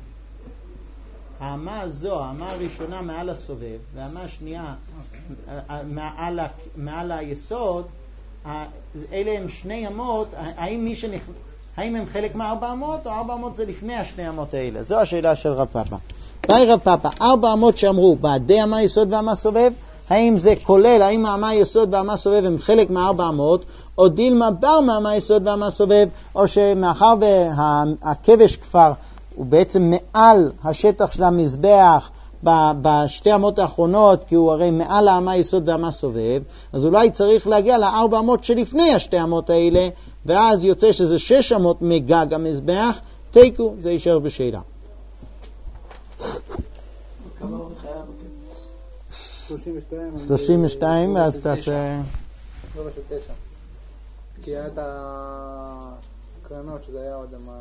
האמה הזו, האמה הראשונה מעל הסובב, והאמה השנייה מעל היסוד, אלה הם 2 אמות, האם הם חלק מה-400 או 400 זה לפני 2 אמות האלה? זו השאלה של רב פאפה. באי רב פאפה, 400 שאמרו בעדי אמה יסוד ואמה סובב, האם זה כולל, האם האמה יסוד והאמה סובב הם חלק מה-400, או דילמה בר מהאמה יסוד והאמה סובב, או שמאחר והכבש כבר הוא בעצם מעל השטח של המזבח בשתי אמות האחרונות, כי הוא הרי מעל האמה יסוד והאמה סובב, אז אולי צריך להגיע ל400 שלפני השתי אמות האלה, ואז יוצא שזה 6 אמות מגג המזבח, תיקו, זה יישאר בשאלה. כמה אורך היה? 32, ואז תעשה... לא בשביל 9. כי היה את הקרנות שזה היה עוד אמה,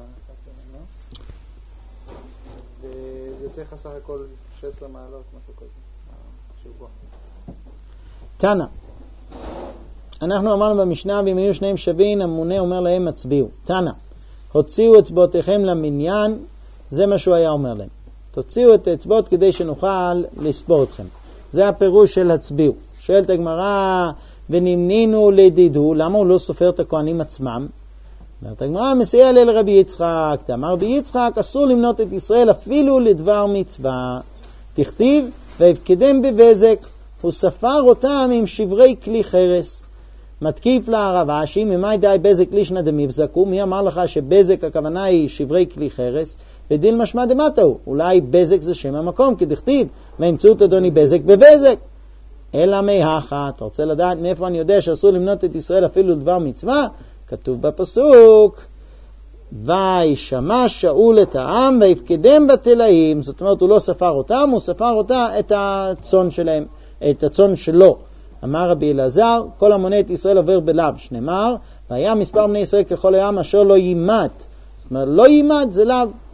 וזה צריך סך הכל 16 מעלות, משהו כזה. שבוע. תנא, אנחנו אמרנו במשנה, ואם היו 2 שווים, הממונה אומר להם מצביעו. תנא, הוציאו אצבעותיכם למניין, זה מה שהוא היה אומר להם. תוציאו את האצבעות כדי שנוכל לספור אתכם. זה הפירוש של הצביעו. שואלת הגמרא, ונמנינו לדידו, למה הוא לא סופר את הכהנים עצמם? אומרת הגמרא, מסייע לרבי יצחק, אמר רבי יצחק, אסור למנות את ישראל אפילו לדבר מצווה. תכתיב, והפקדם בבזק, הוא ספר אותם עם שברי כלי חרס. מתקיף לערבה, שאם ממאי די בזק לישנא דמבזקו, מי אמר לך שבזק הכוונה היא שברי כלי חרס? ודיל משמע דמטהו, אולי בזק זה שם המקום, כי תכתיב, והמצאות אדוני בזק בבזק. אלא מהכה, אתה רוצה לדעת מאיפה אני יודע שאסור למנות את ישראל אפילו לדבר מצווה? כתוב בפסוק, וישמע שאול את העם ויפקדם בתלאים, זאת אומרת הוא לא ספר אותם, הוא ספר אותה את הצאן שלהם, את הצאן שלו. אמר רבי אלעזר, כל המונה את ישראל עובר בלאו, שנאמר, והיה מספר בני ישראל ככל העם אשר לא יימת. זאת אומרת, לא יימת זה לאו.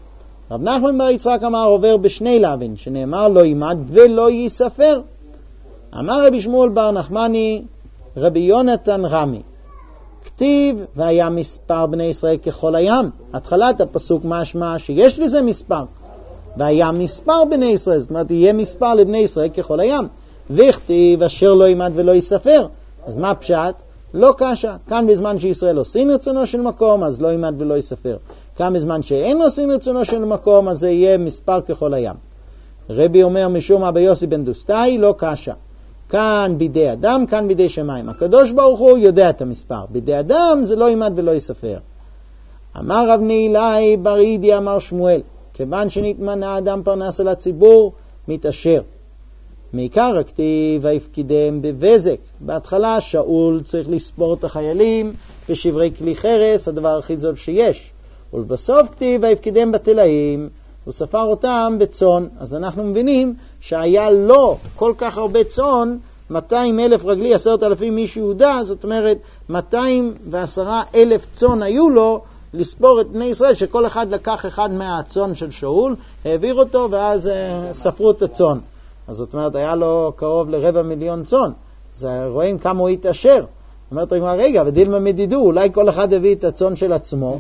רב נחמן בר יצחק אמר עובר בשני להבין, שנאמר לא יימד ולא ייספר. אמר רבי שמואל בר נחמני, רבי יונתן רמי, כתיב והיה מספר בני ישראל ככל הים. התחלת הפסוק משמע שיש לזה מספר, והיה מספר בני ישראל, זאת אומרת יהיה מספר לבני ישראל ככל הים. וכתיב אשר לא יימד ולא ייספר, אז מה פשט? לא קשה. כאן בזמן שישראל עושים רצונו של מקום, אז לא יימד ולא ייספר. כאן בזמן שאין עושים רצונו של מקום, אז זה יהיה מספר ככל הים. רבי אומר משום אבא יוסי בן דוסטאי, לא קשה. כאן בידי אדם, כאן בידי שמיים. הקדוש ברוך הוא יודע את המספר. בידי אדם זה לא יימד ולא ייספר. אמר רב נהילאי ברידי אמר שמואל, כיוון שנתמנה אדם פרנס על הציבור, מתעשר. מעיקר הכתיב ויפקידם בבזק. בהתחלה שאול צריך לספור את החיילים בשברי כלי חרס, הדבר הכי זול שיש. ולבסוף כתיב ויפקידם בתלאים, הוא ספר אותם בצון. אז אנחנו מבינים שהיה לו כל כך הרבה צון, 200,000 רגלי, 10,000 איש יהודה, זאת אומרת 210,000 צון היו לו לספור את בני ישראל, שכל אחד לקח אחד מהצון של שאול, העביר אותו ואז ספרו את הצון. אז זאת אומרת היה לו קרוב ל250,000 צון. אז רואים כמה הוא התעשר. אומרת הגמרא, רגע, ודילמה מדידו, אולי כל אחד הביא את הצון של עצמו.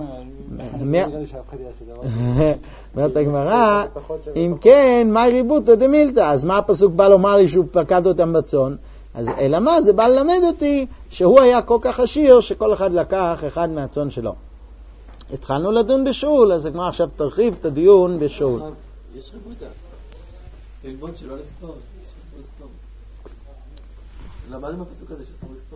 אומרת הגמרא, אם כן, מהי ריבותא דמילתא? אז מה הפסוק בא לומר לי שהוא פקד אותם בצון? אז אלא מה? זה בא ללמד אותי שהוא היה כל כך עשיר שכל אחד לקח אחד מהצון שלו. התחלנו לדון בשאול, אז הגמרא עכשיו תרחיב את הדיון בשאול. יש ריבותא. ללמוד שלא לספור, שאסור לספור. למדנו בפסוק הזה שאסור לספור.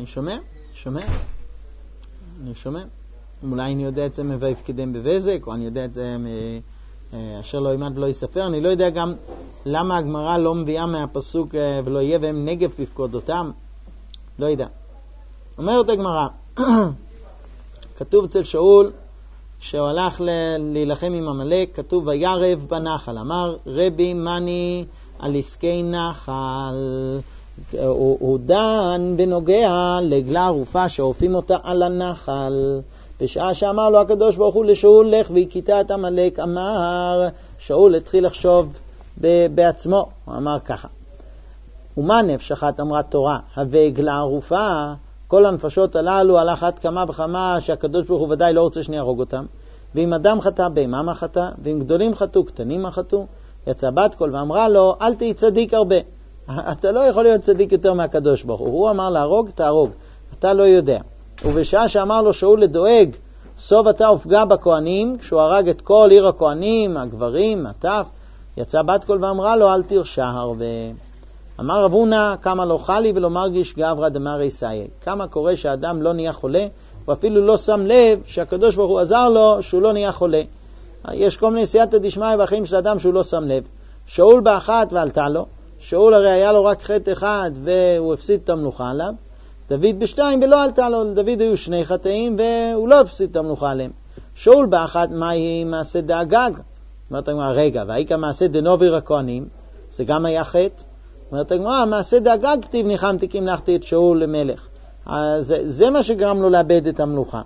אני שומע. אולי אני יודע את זה ויפקדם בבזק, או אני יודע את זה אשר לא יימד ולא יספר. אני לא יודע גם למה הגמרא לא מביאה מהפסוק ולא יהיה והם נגב בפקוד אותם. לא יודע. אומרת הגמרא, כתוב אצל שאול, כשהוא הלך להילחם עם עמלק, כתוב וירב בנחל. אמר רבי מני על עסקי נחל. הוא דן בנוגע לגלה ערופה שעופים אותה על הנחל. בשעה שאמר לו הקדוש ברוך הוא לשאול לך והכית את עמלק, אמר שאול התחיל לחשוב בעצמו. הוא אמר ככה, ומה נפש אחת אמרה תורה הווה גלה ערופה? כל הנפשות הללו על אחת כמה וכמה שהקדוש ברוך הוא ודאי לא רוצה שניהרוג אותם. ואם אדם חטא בהמה מה חטא, ואם גדולים חטאו קטנים מה חטאו. יצא בת קול ואמרה לו אל תהי צדיק הרבה, אתה לא יכול להיות צדיק יותר מהקדוש ברוך הוא. הוא אמר להרוג תהרוג, אתה לא יודע. ובשעה שאמר לו שאול לדואג סוב אתה ופגע בכהנים, כשהוא הרג את כל עיר הכהנים, הגברים, הטף, יצא בת קול ואמרה לו אל תרשע הרבה. אמר רב הונא כמה לא חלי ולא מרגיש גברא דמרי סייע. כמה קורה שהאדם לא נהיה חולה, הוא אפילו לא שם לב שהקדוש ברוך הוא עזר לו שהוא לא נהיה חולה. יש כל מיני סייעתא דשמיא בחיים של אדם שהוא לא שם לב. שאול באחת ועלתה לו, שאול הרי היה לו רק חטא אחד והוא הפסיד את המלוכה עליו. דוד בשתיים ולא עלתה לו, לדוד היו 2 חטאים והוא לא הפסיד את המלוכה עליהם. שאול באחת מהי מעשה דאגג? אומרת הגמרא, רגע, והאיכא מעשה דנוביל הכהנים, זה גם היה חטא? אומרת הגמרא, מעשה דאגג כתיב ניחמתי כי המלכתי את שאול למלך. זה מה שגרם לו לאבד את המלוכה.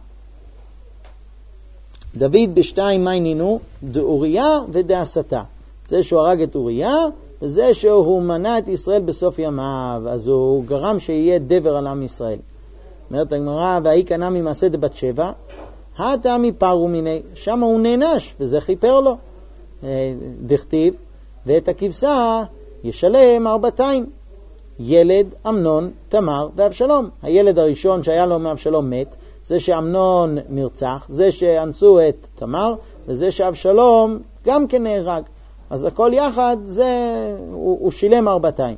דוד בשתיים מה עניינו? דאוריה ודהסתה. זה שהוא הרג את אוריה, וזה שהוא מנע את ישראל בסוף ימיו, אז הוא גרם שיהיה דבר על עם ישראל. אומרת הגמרא, והאיכא נמי מעשה דבת שבע, הטעמי פרו מיני, שם הוא נענש, וזה חיפר לו. דכתיב, ואת הכבשה ישלם 400. ילד, אמנון, תמר ואבשלום. הילד הראשון שהיה לו מאבשלום מת, זה שאמנון נרצח, זה שאנסו את תמר, וזה שאבשלום גם כן נהרג. אז הכל יחד, הוא שילם 400.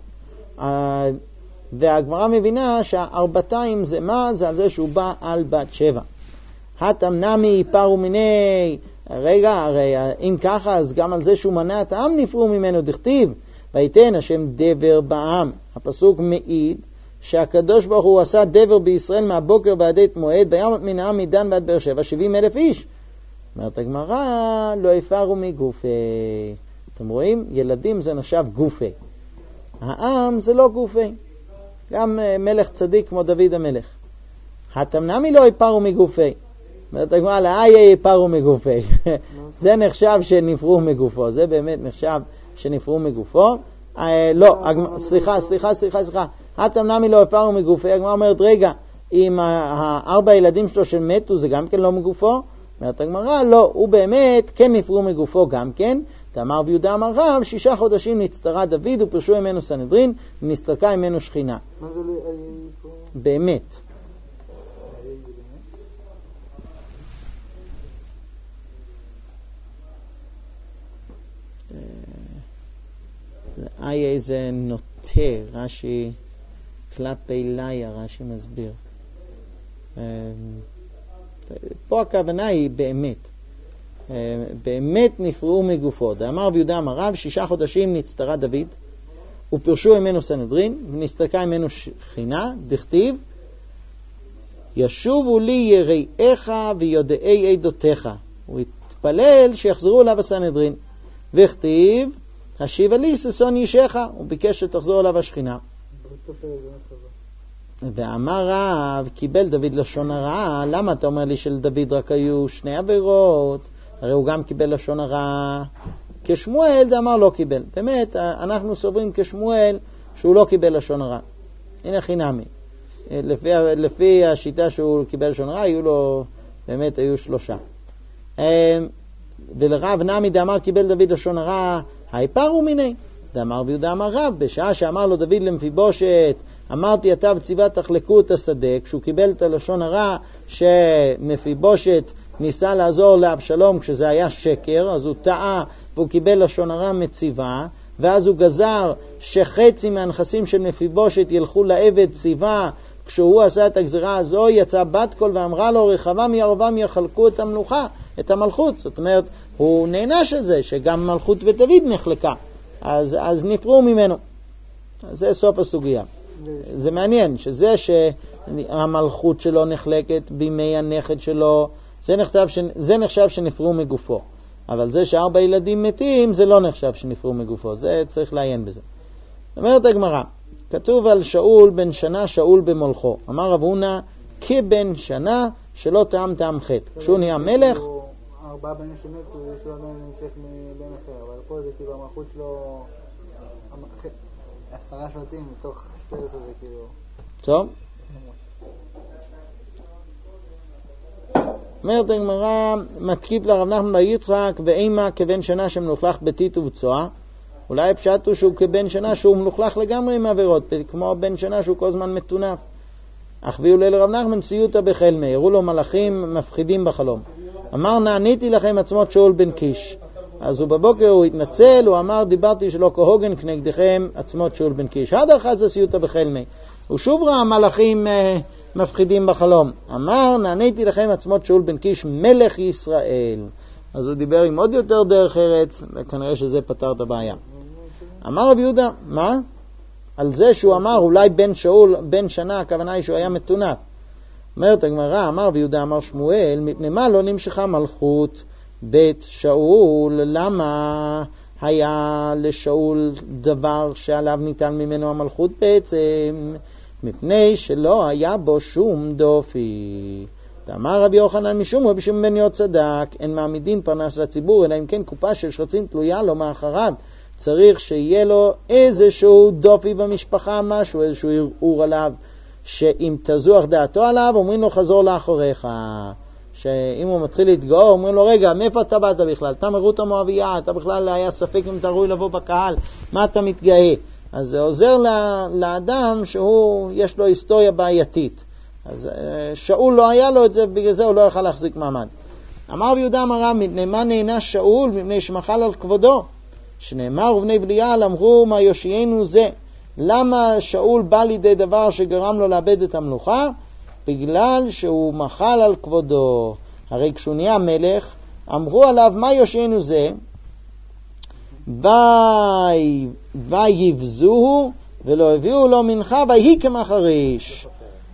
והגמרא מבינה שה400 זה מה? זה על זה שהוא בא על בת שבע. התמנמי פרו מיני, רגע, הרי אם ככה, אז גם על זה שהוא מנע את העם נפרו ממנו. דכתיב, ויתן השם דבר בעם. הפסוק מעיד שהקדוש ברוך הוא עשה דבר בישראל מהבוקר ועד עת מועד, וימת מן העם מדן ועד באר שבע 70,000 איש. אומרת הגמרא, לא יפרו מגופה. אתם רואים? ילדים זה נחשב גופה. העם זה לא גופה. גם מלך צדיק כמו דוד המלך. התמנמי לא יפרו מגופה. אומרת הגמרא, לאי פרו מגופי. זה נחשב שנפרו מגופו, זה באמת נחשב שנפרו מגופו. לא, סליחה. הטם נמי לא פרו מגופי. הגמרא אומרת, רגע, אם 4 ילדים שלו שמתו, זה גם כן לא מגופו? אומרת הגמרא, לא, הוא באמת כן נפרו מגופו גם כן. תאמר ביהודה אמר רב, 6 חודשים נצטרה דוד ופרשו ממנו סנהדרין ונסתלקה ממנו שכינה. מה זה פה? באמת. איה זה נוטה, רש"י כלפי ליה, רש"י מסביר. פה הכוונה היא באמת. באמת נפרעו מגופו. דאמר ביהודה אמר רב, 6 חודשים נצטרה דוד ופרשו ממנו סנהדרין ונסתלקה ממנו שכינה, דכתיב ישובו לי יראיך ויודעי עדותיך. הוא התפלל שיחזרו אליו הסנהדרין. וכתיב השיבה לי ששון אישך, הוא ביקש שתחזור אליו השכינה. ואמר רב, קיבל דוד לשון הרע. למה אתה אומר לי שלדוד רק היו 2 עבירות? הרי הוא גם קיבל לשון הרע. כשמואל דאמר לא קיבל. באמת, אנחנו סוברים כשמואל שהוא לא קיבל לשון הרע. הנה חינמי. לפי השיטה שהוא קיבל לשון הרע, באמת היו 3. ולרב נמי דאמר קיבל דוד לשון הרע, היפרו מיני. דאמר ביהודה אמר רב, בשעה שאמר לו דוד למפיבושת, אמרתי אתה וציווה תחלקו את השדה, כשהוא קיבל את הלשון הרע שמפיבושת ניסה לעזור לאבשלום כשזה היה שקר, אז הוא טעה והוא קיבל לשון הרע מציווה, ואז הוא גזר שחצי מהנכסים של מפיבושת ילכו לעבד ציווה. כשהוא עשה את הגזירה הזו, יצא בת קול ואמרה לו, רחבעם ירבעם יחלקו את המלוכה, את המלכות. זאת אומרת, הוא נענש על זה שגם מלכות ודוד נחלקה, אז נפרו ממנו. זה סוף הסוגיה. זה מעניין שזה שהמלכות שלו נחלקת בימי הנכד שלו, זה נחשב שנפרו מגופו. אבל זה ש4 ילדים מתים, זה לא נחשב שנפרו מגופו. זה צריך לעיין בזה. אומרת הגמרא, כתוב על שאול בן שנה, שאול במולכו. אמר רב הונא, כבן שנה שלא טעם טעם חטא. כשהוא נהיה מלך, 4 בנים שמתו, יש לו עדיין המשך מבן אחר, אבל פה זה כאילו המלכות שלו 10 שבטים מתוך 12 זה כאילו. טוב. אומרת הגמרא, מתקיף לרב נחמן בר יצחק, ואימה כבן שנה שמלוכלך ביתית ובצועה. אולי פשט הוא שהוא כבן שנה שהוא מלוכלך לגמרי עם עבירות, כמו בן שנה שהוא כל זמן מטונף. אך ויהיו לרב נחמן ציוטה בחלמי, הראו לו מלאכים מפחידים בחלום. אמר נעניתי לכם עצמות שאול בן קיש. אז הוא בבוקר הוא התנצל, הוא אמר דיברתי שלא כהוגן כנגדכם עצמות שאול בן קיש. עד אחת זה ציוטה בחלמי. הוא שוב ראה מלאכים מפחידים בחלום. אמר נעניתי לכם עצמות שאול בן קיש מלך ישראל. אז הוא דיבר עם עוד יותר דרך ארץ, וכנראה שזה פתר את הבעיה. אמר רב יהודה, מה? על זה שהוא אמר אולי בן שאול, בן שנה, הכוונה היא שהוא היה מטונף. אומרת הגמרא, אמר ויהודה אמר שמואל, מפני מה לא נמשכה מלכות בית שאול? למה היה לשאול דבר שעליו ניתן ממנו המלכות בעצם? מפני שלא היה בו שום דופי. אמר רבי יוחנן משום רבי שמעון בן צדק, אין מעמידים פרנס לציבור, אלא אם כן קופה של שרצים תלויה לו מאחריו. צריך שיהיה לו איזשהו דופי במשפחה, משהו, איזשהו ערעור עליו, שאם תזוח דעתו עליו, אומרים לו חזור לאחוריך. שאם הוא מתחיל להתגאור, אומרים לו רגע, מאיפה אתה באת בכלל? אתה מרות המואביה, אתה בכלל היה ספק אם אתה ראוי לבוא בקהל, מה אתה מתגאה? אז זה עוזר לאדם שהוא, יש לו היסטוריה בעייתית. אז שאול לא היה לו את זה, בגלל זה הוא לא יוכל להחזיק מעמד. אמר ביהודה אמר רב, מפני מה נענש שאול? מפני שמחל על כבודו. שנאמר ובני בליעל אמרו מה יושיענו זה. למה שאול בא לידי דבר שגרם לו לאבד את המלוכה? בגלל שהוא מחל על כבודו. הרי כשהוא נהיה מלך, אמרו עליו מה יושיענו זה? ויבזוהו ולא הביאו לו מנחה ויהי כמחריש.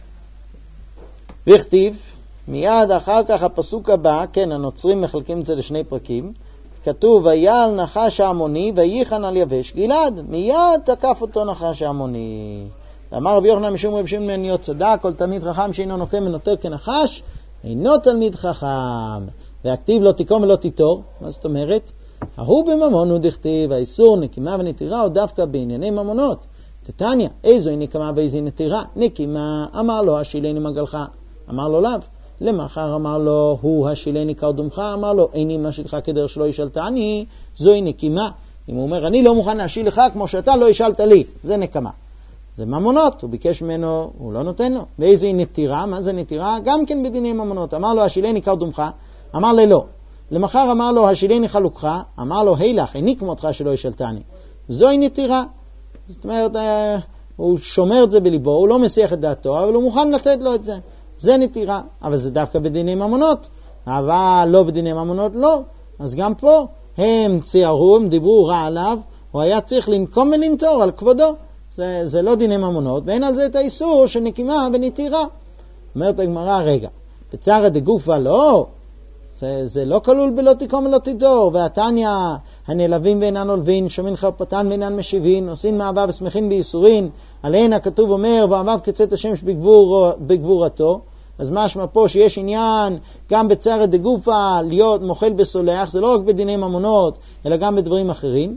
וכתיב, מיד אחר כך הפסוק הבא, כן, הנוצרים מחלקים את זה לשני פרקים, כתוב, ויעל נחש העמוני וייחן על יבש גלעד. מיד תקף אותו נחש העמוני. אמר רבי יוחנן משום רבי שמעון בן צדק, כל תלמיד חכם שאינו נוקם ונותר כנחש, אינו תלמיד חכם, והכתיב לא תיקום ולא תיטור. מה זאת אומרת? ההוא בממון הוא דכתיב, האיסור נקימה ונטירה הוא דווקא בענייני ממונות. תתניא, איזו היא נקמה ואיזו היא נטירה? נקימה, אמר לו השילני מגלך, אמר לו לאו. למחר אמר לו, הוא השילני קרדומך, אמר לו, איני משילך כדר שלא ישלתני, זוהי נקימה. אם הוא אומר, אני לא מוכן להשיל לך כמו שאתה לא ישלת לי, זה נקמה. זה ממונות, הוא ביקש ממנו, הוא לא נותן לו. ואיזו היא נטירה? מה זה נטירה? גם כן בדיני ממונות. אמר לו, השילני קרדומך, אמר לו, לא. למחר אמר לו, השילני חלוקך, אמר לו, הילך, איני כמותך שלא ישלתני. זוהי נטירה. זאת אומרת, הוא שומר את זה בליבו, הוא לא מסיח את דעתו, אבל הוא מוכן לתת לו את זה. זה נטירה, אבל זה דווקא בדיני ממונות. אבל לא בדיני ממונות, לא. אז גם פה הם ציירו, הם דיברו רע עליו, הוא היה צריך לנקום ולנטור על כבודו. זה לא דיני ממונות, ואין על זה את האיסור של נקימה ונטירה. אומרת הגמרא, רגע, בצערא דגופא לא, זה לא כלול בלא תיקום ולא תיטור, והתניא הנעלבים ואינן עולבין, שומעים חרפתן ואינן משיבין, עושים מאהבה ושמחין בייסורין, עליהן הכתוב אומר, ואהביו כצאת השמש בגבורתו. אז משמע פה שיש עניין גם בצערא דגופא להיות מוחל בסולח, זה לא רק בדיני ממונות, אלא גם בדברים אחרים.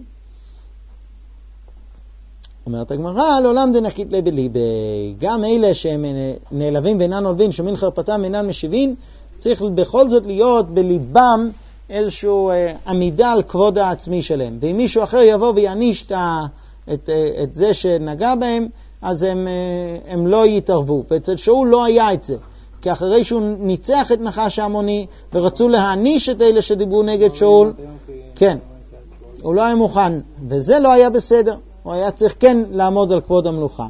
אומרת הגמרא, לעולם דנקית ליה בליבי, גם אלה שהם נעלבים ואינן עולבין, שומעים חרפתם ואינן משיבין, צריך בכל זאת להיות בליבם איזשהו עמידה על כבוד העצמי שלהם. ואם מישהו אחר יבוא ויעניש את זה שנגע בהם, אז הם לא יתערבו. ואצל שאול לא היה את זה. כי אחרי שהוא ניצח את נחש העמוני, ורצו להעניש את אלה שדיברו נגד שאול, כן, הוא לא היה מוכן. וזה לא היה בסדר. הוא היה צריך כן לעמוד על כבוד המלוכה.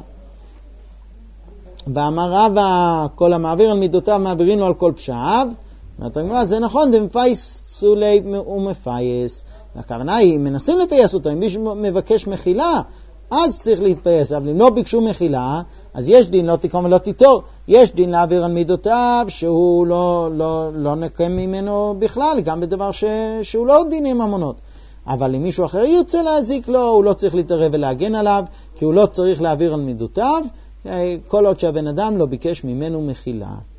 ואמר רבא, כל המעביר על מידותיו מעבירים לו על כל פשעיו. אומרת הגמרא, זה נכון, דמפייס סולי ומפייס. הכוונה היא, מנסים לפייס אותו, אם מישהו מבקש מחילה, אז צריך להתפייס. אבל אם לא ביקשו מחילה, אז יש דין לא תיקום ולא תיטור. יש דין להעביר על מידותיו, שהוא לא נקם ממנו בכלל, גם בדבר שהוא לא דיני ממונות. אבל אם מישהו אחר ירצה להזיק לו, הוא לא צריך להתערב ולהגן עליו, כי הוא לא צריך להעביר על מידותיו, כל עוד שהבן אדם לא ביקש ממנו מחילה.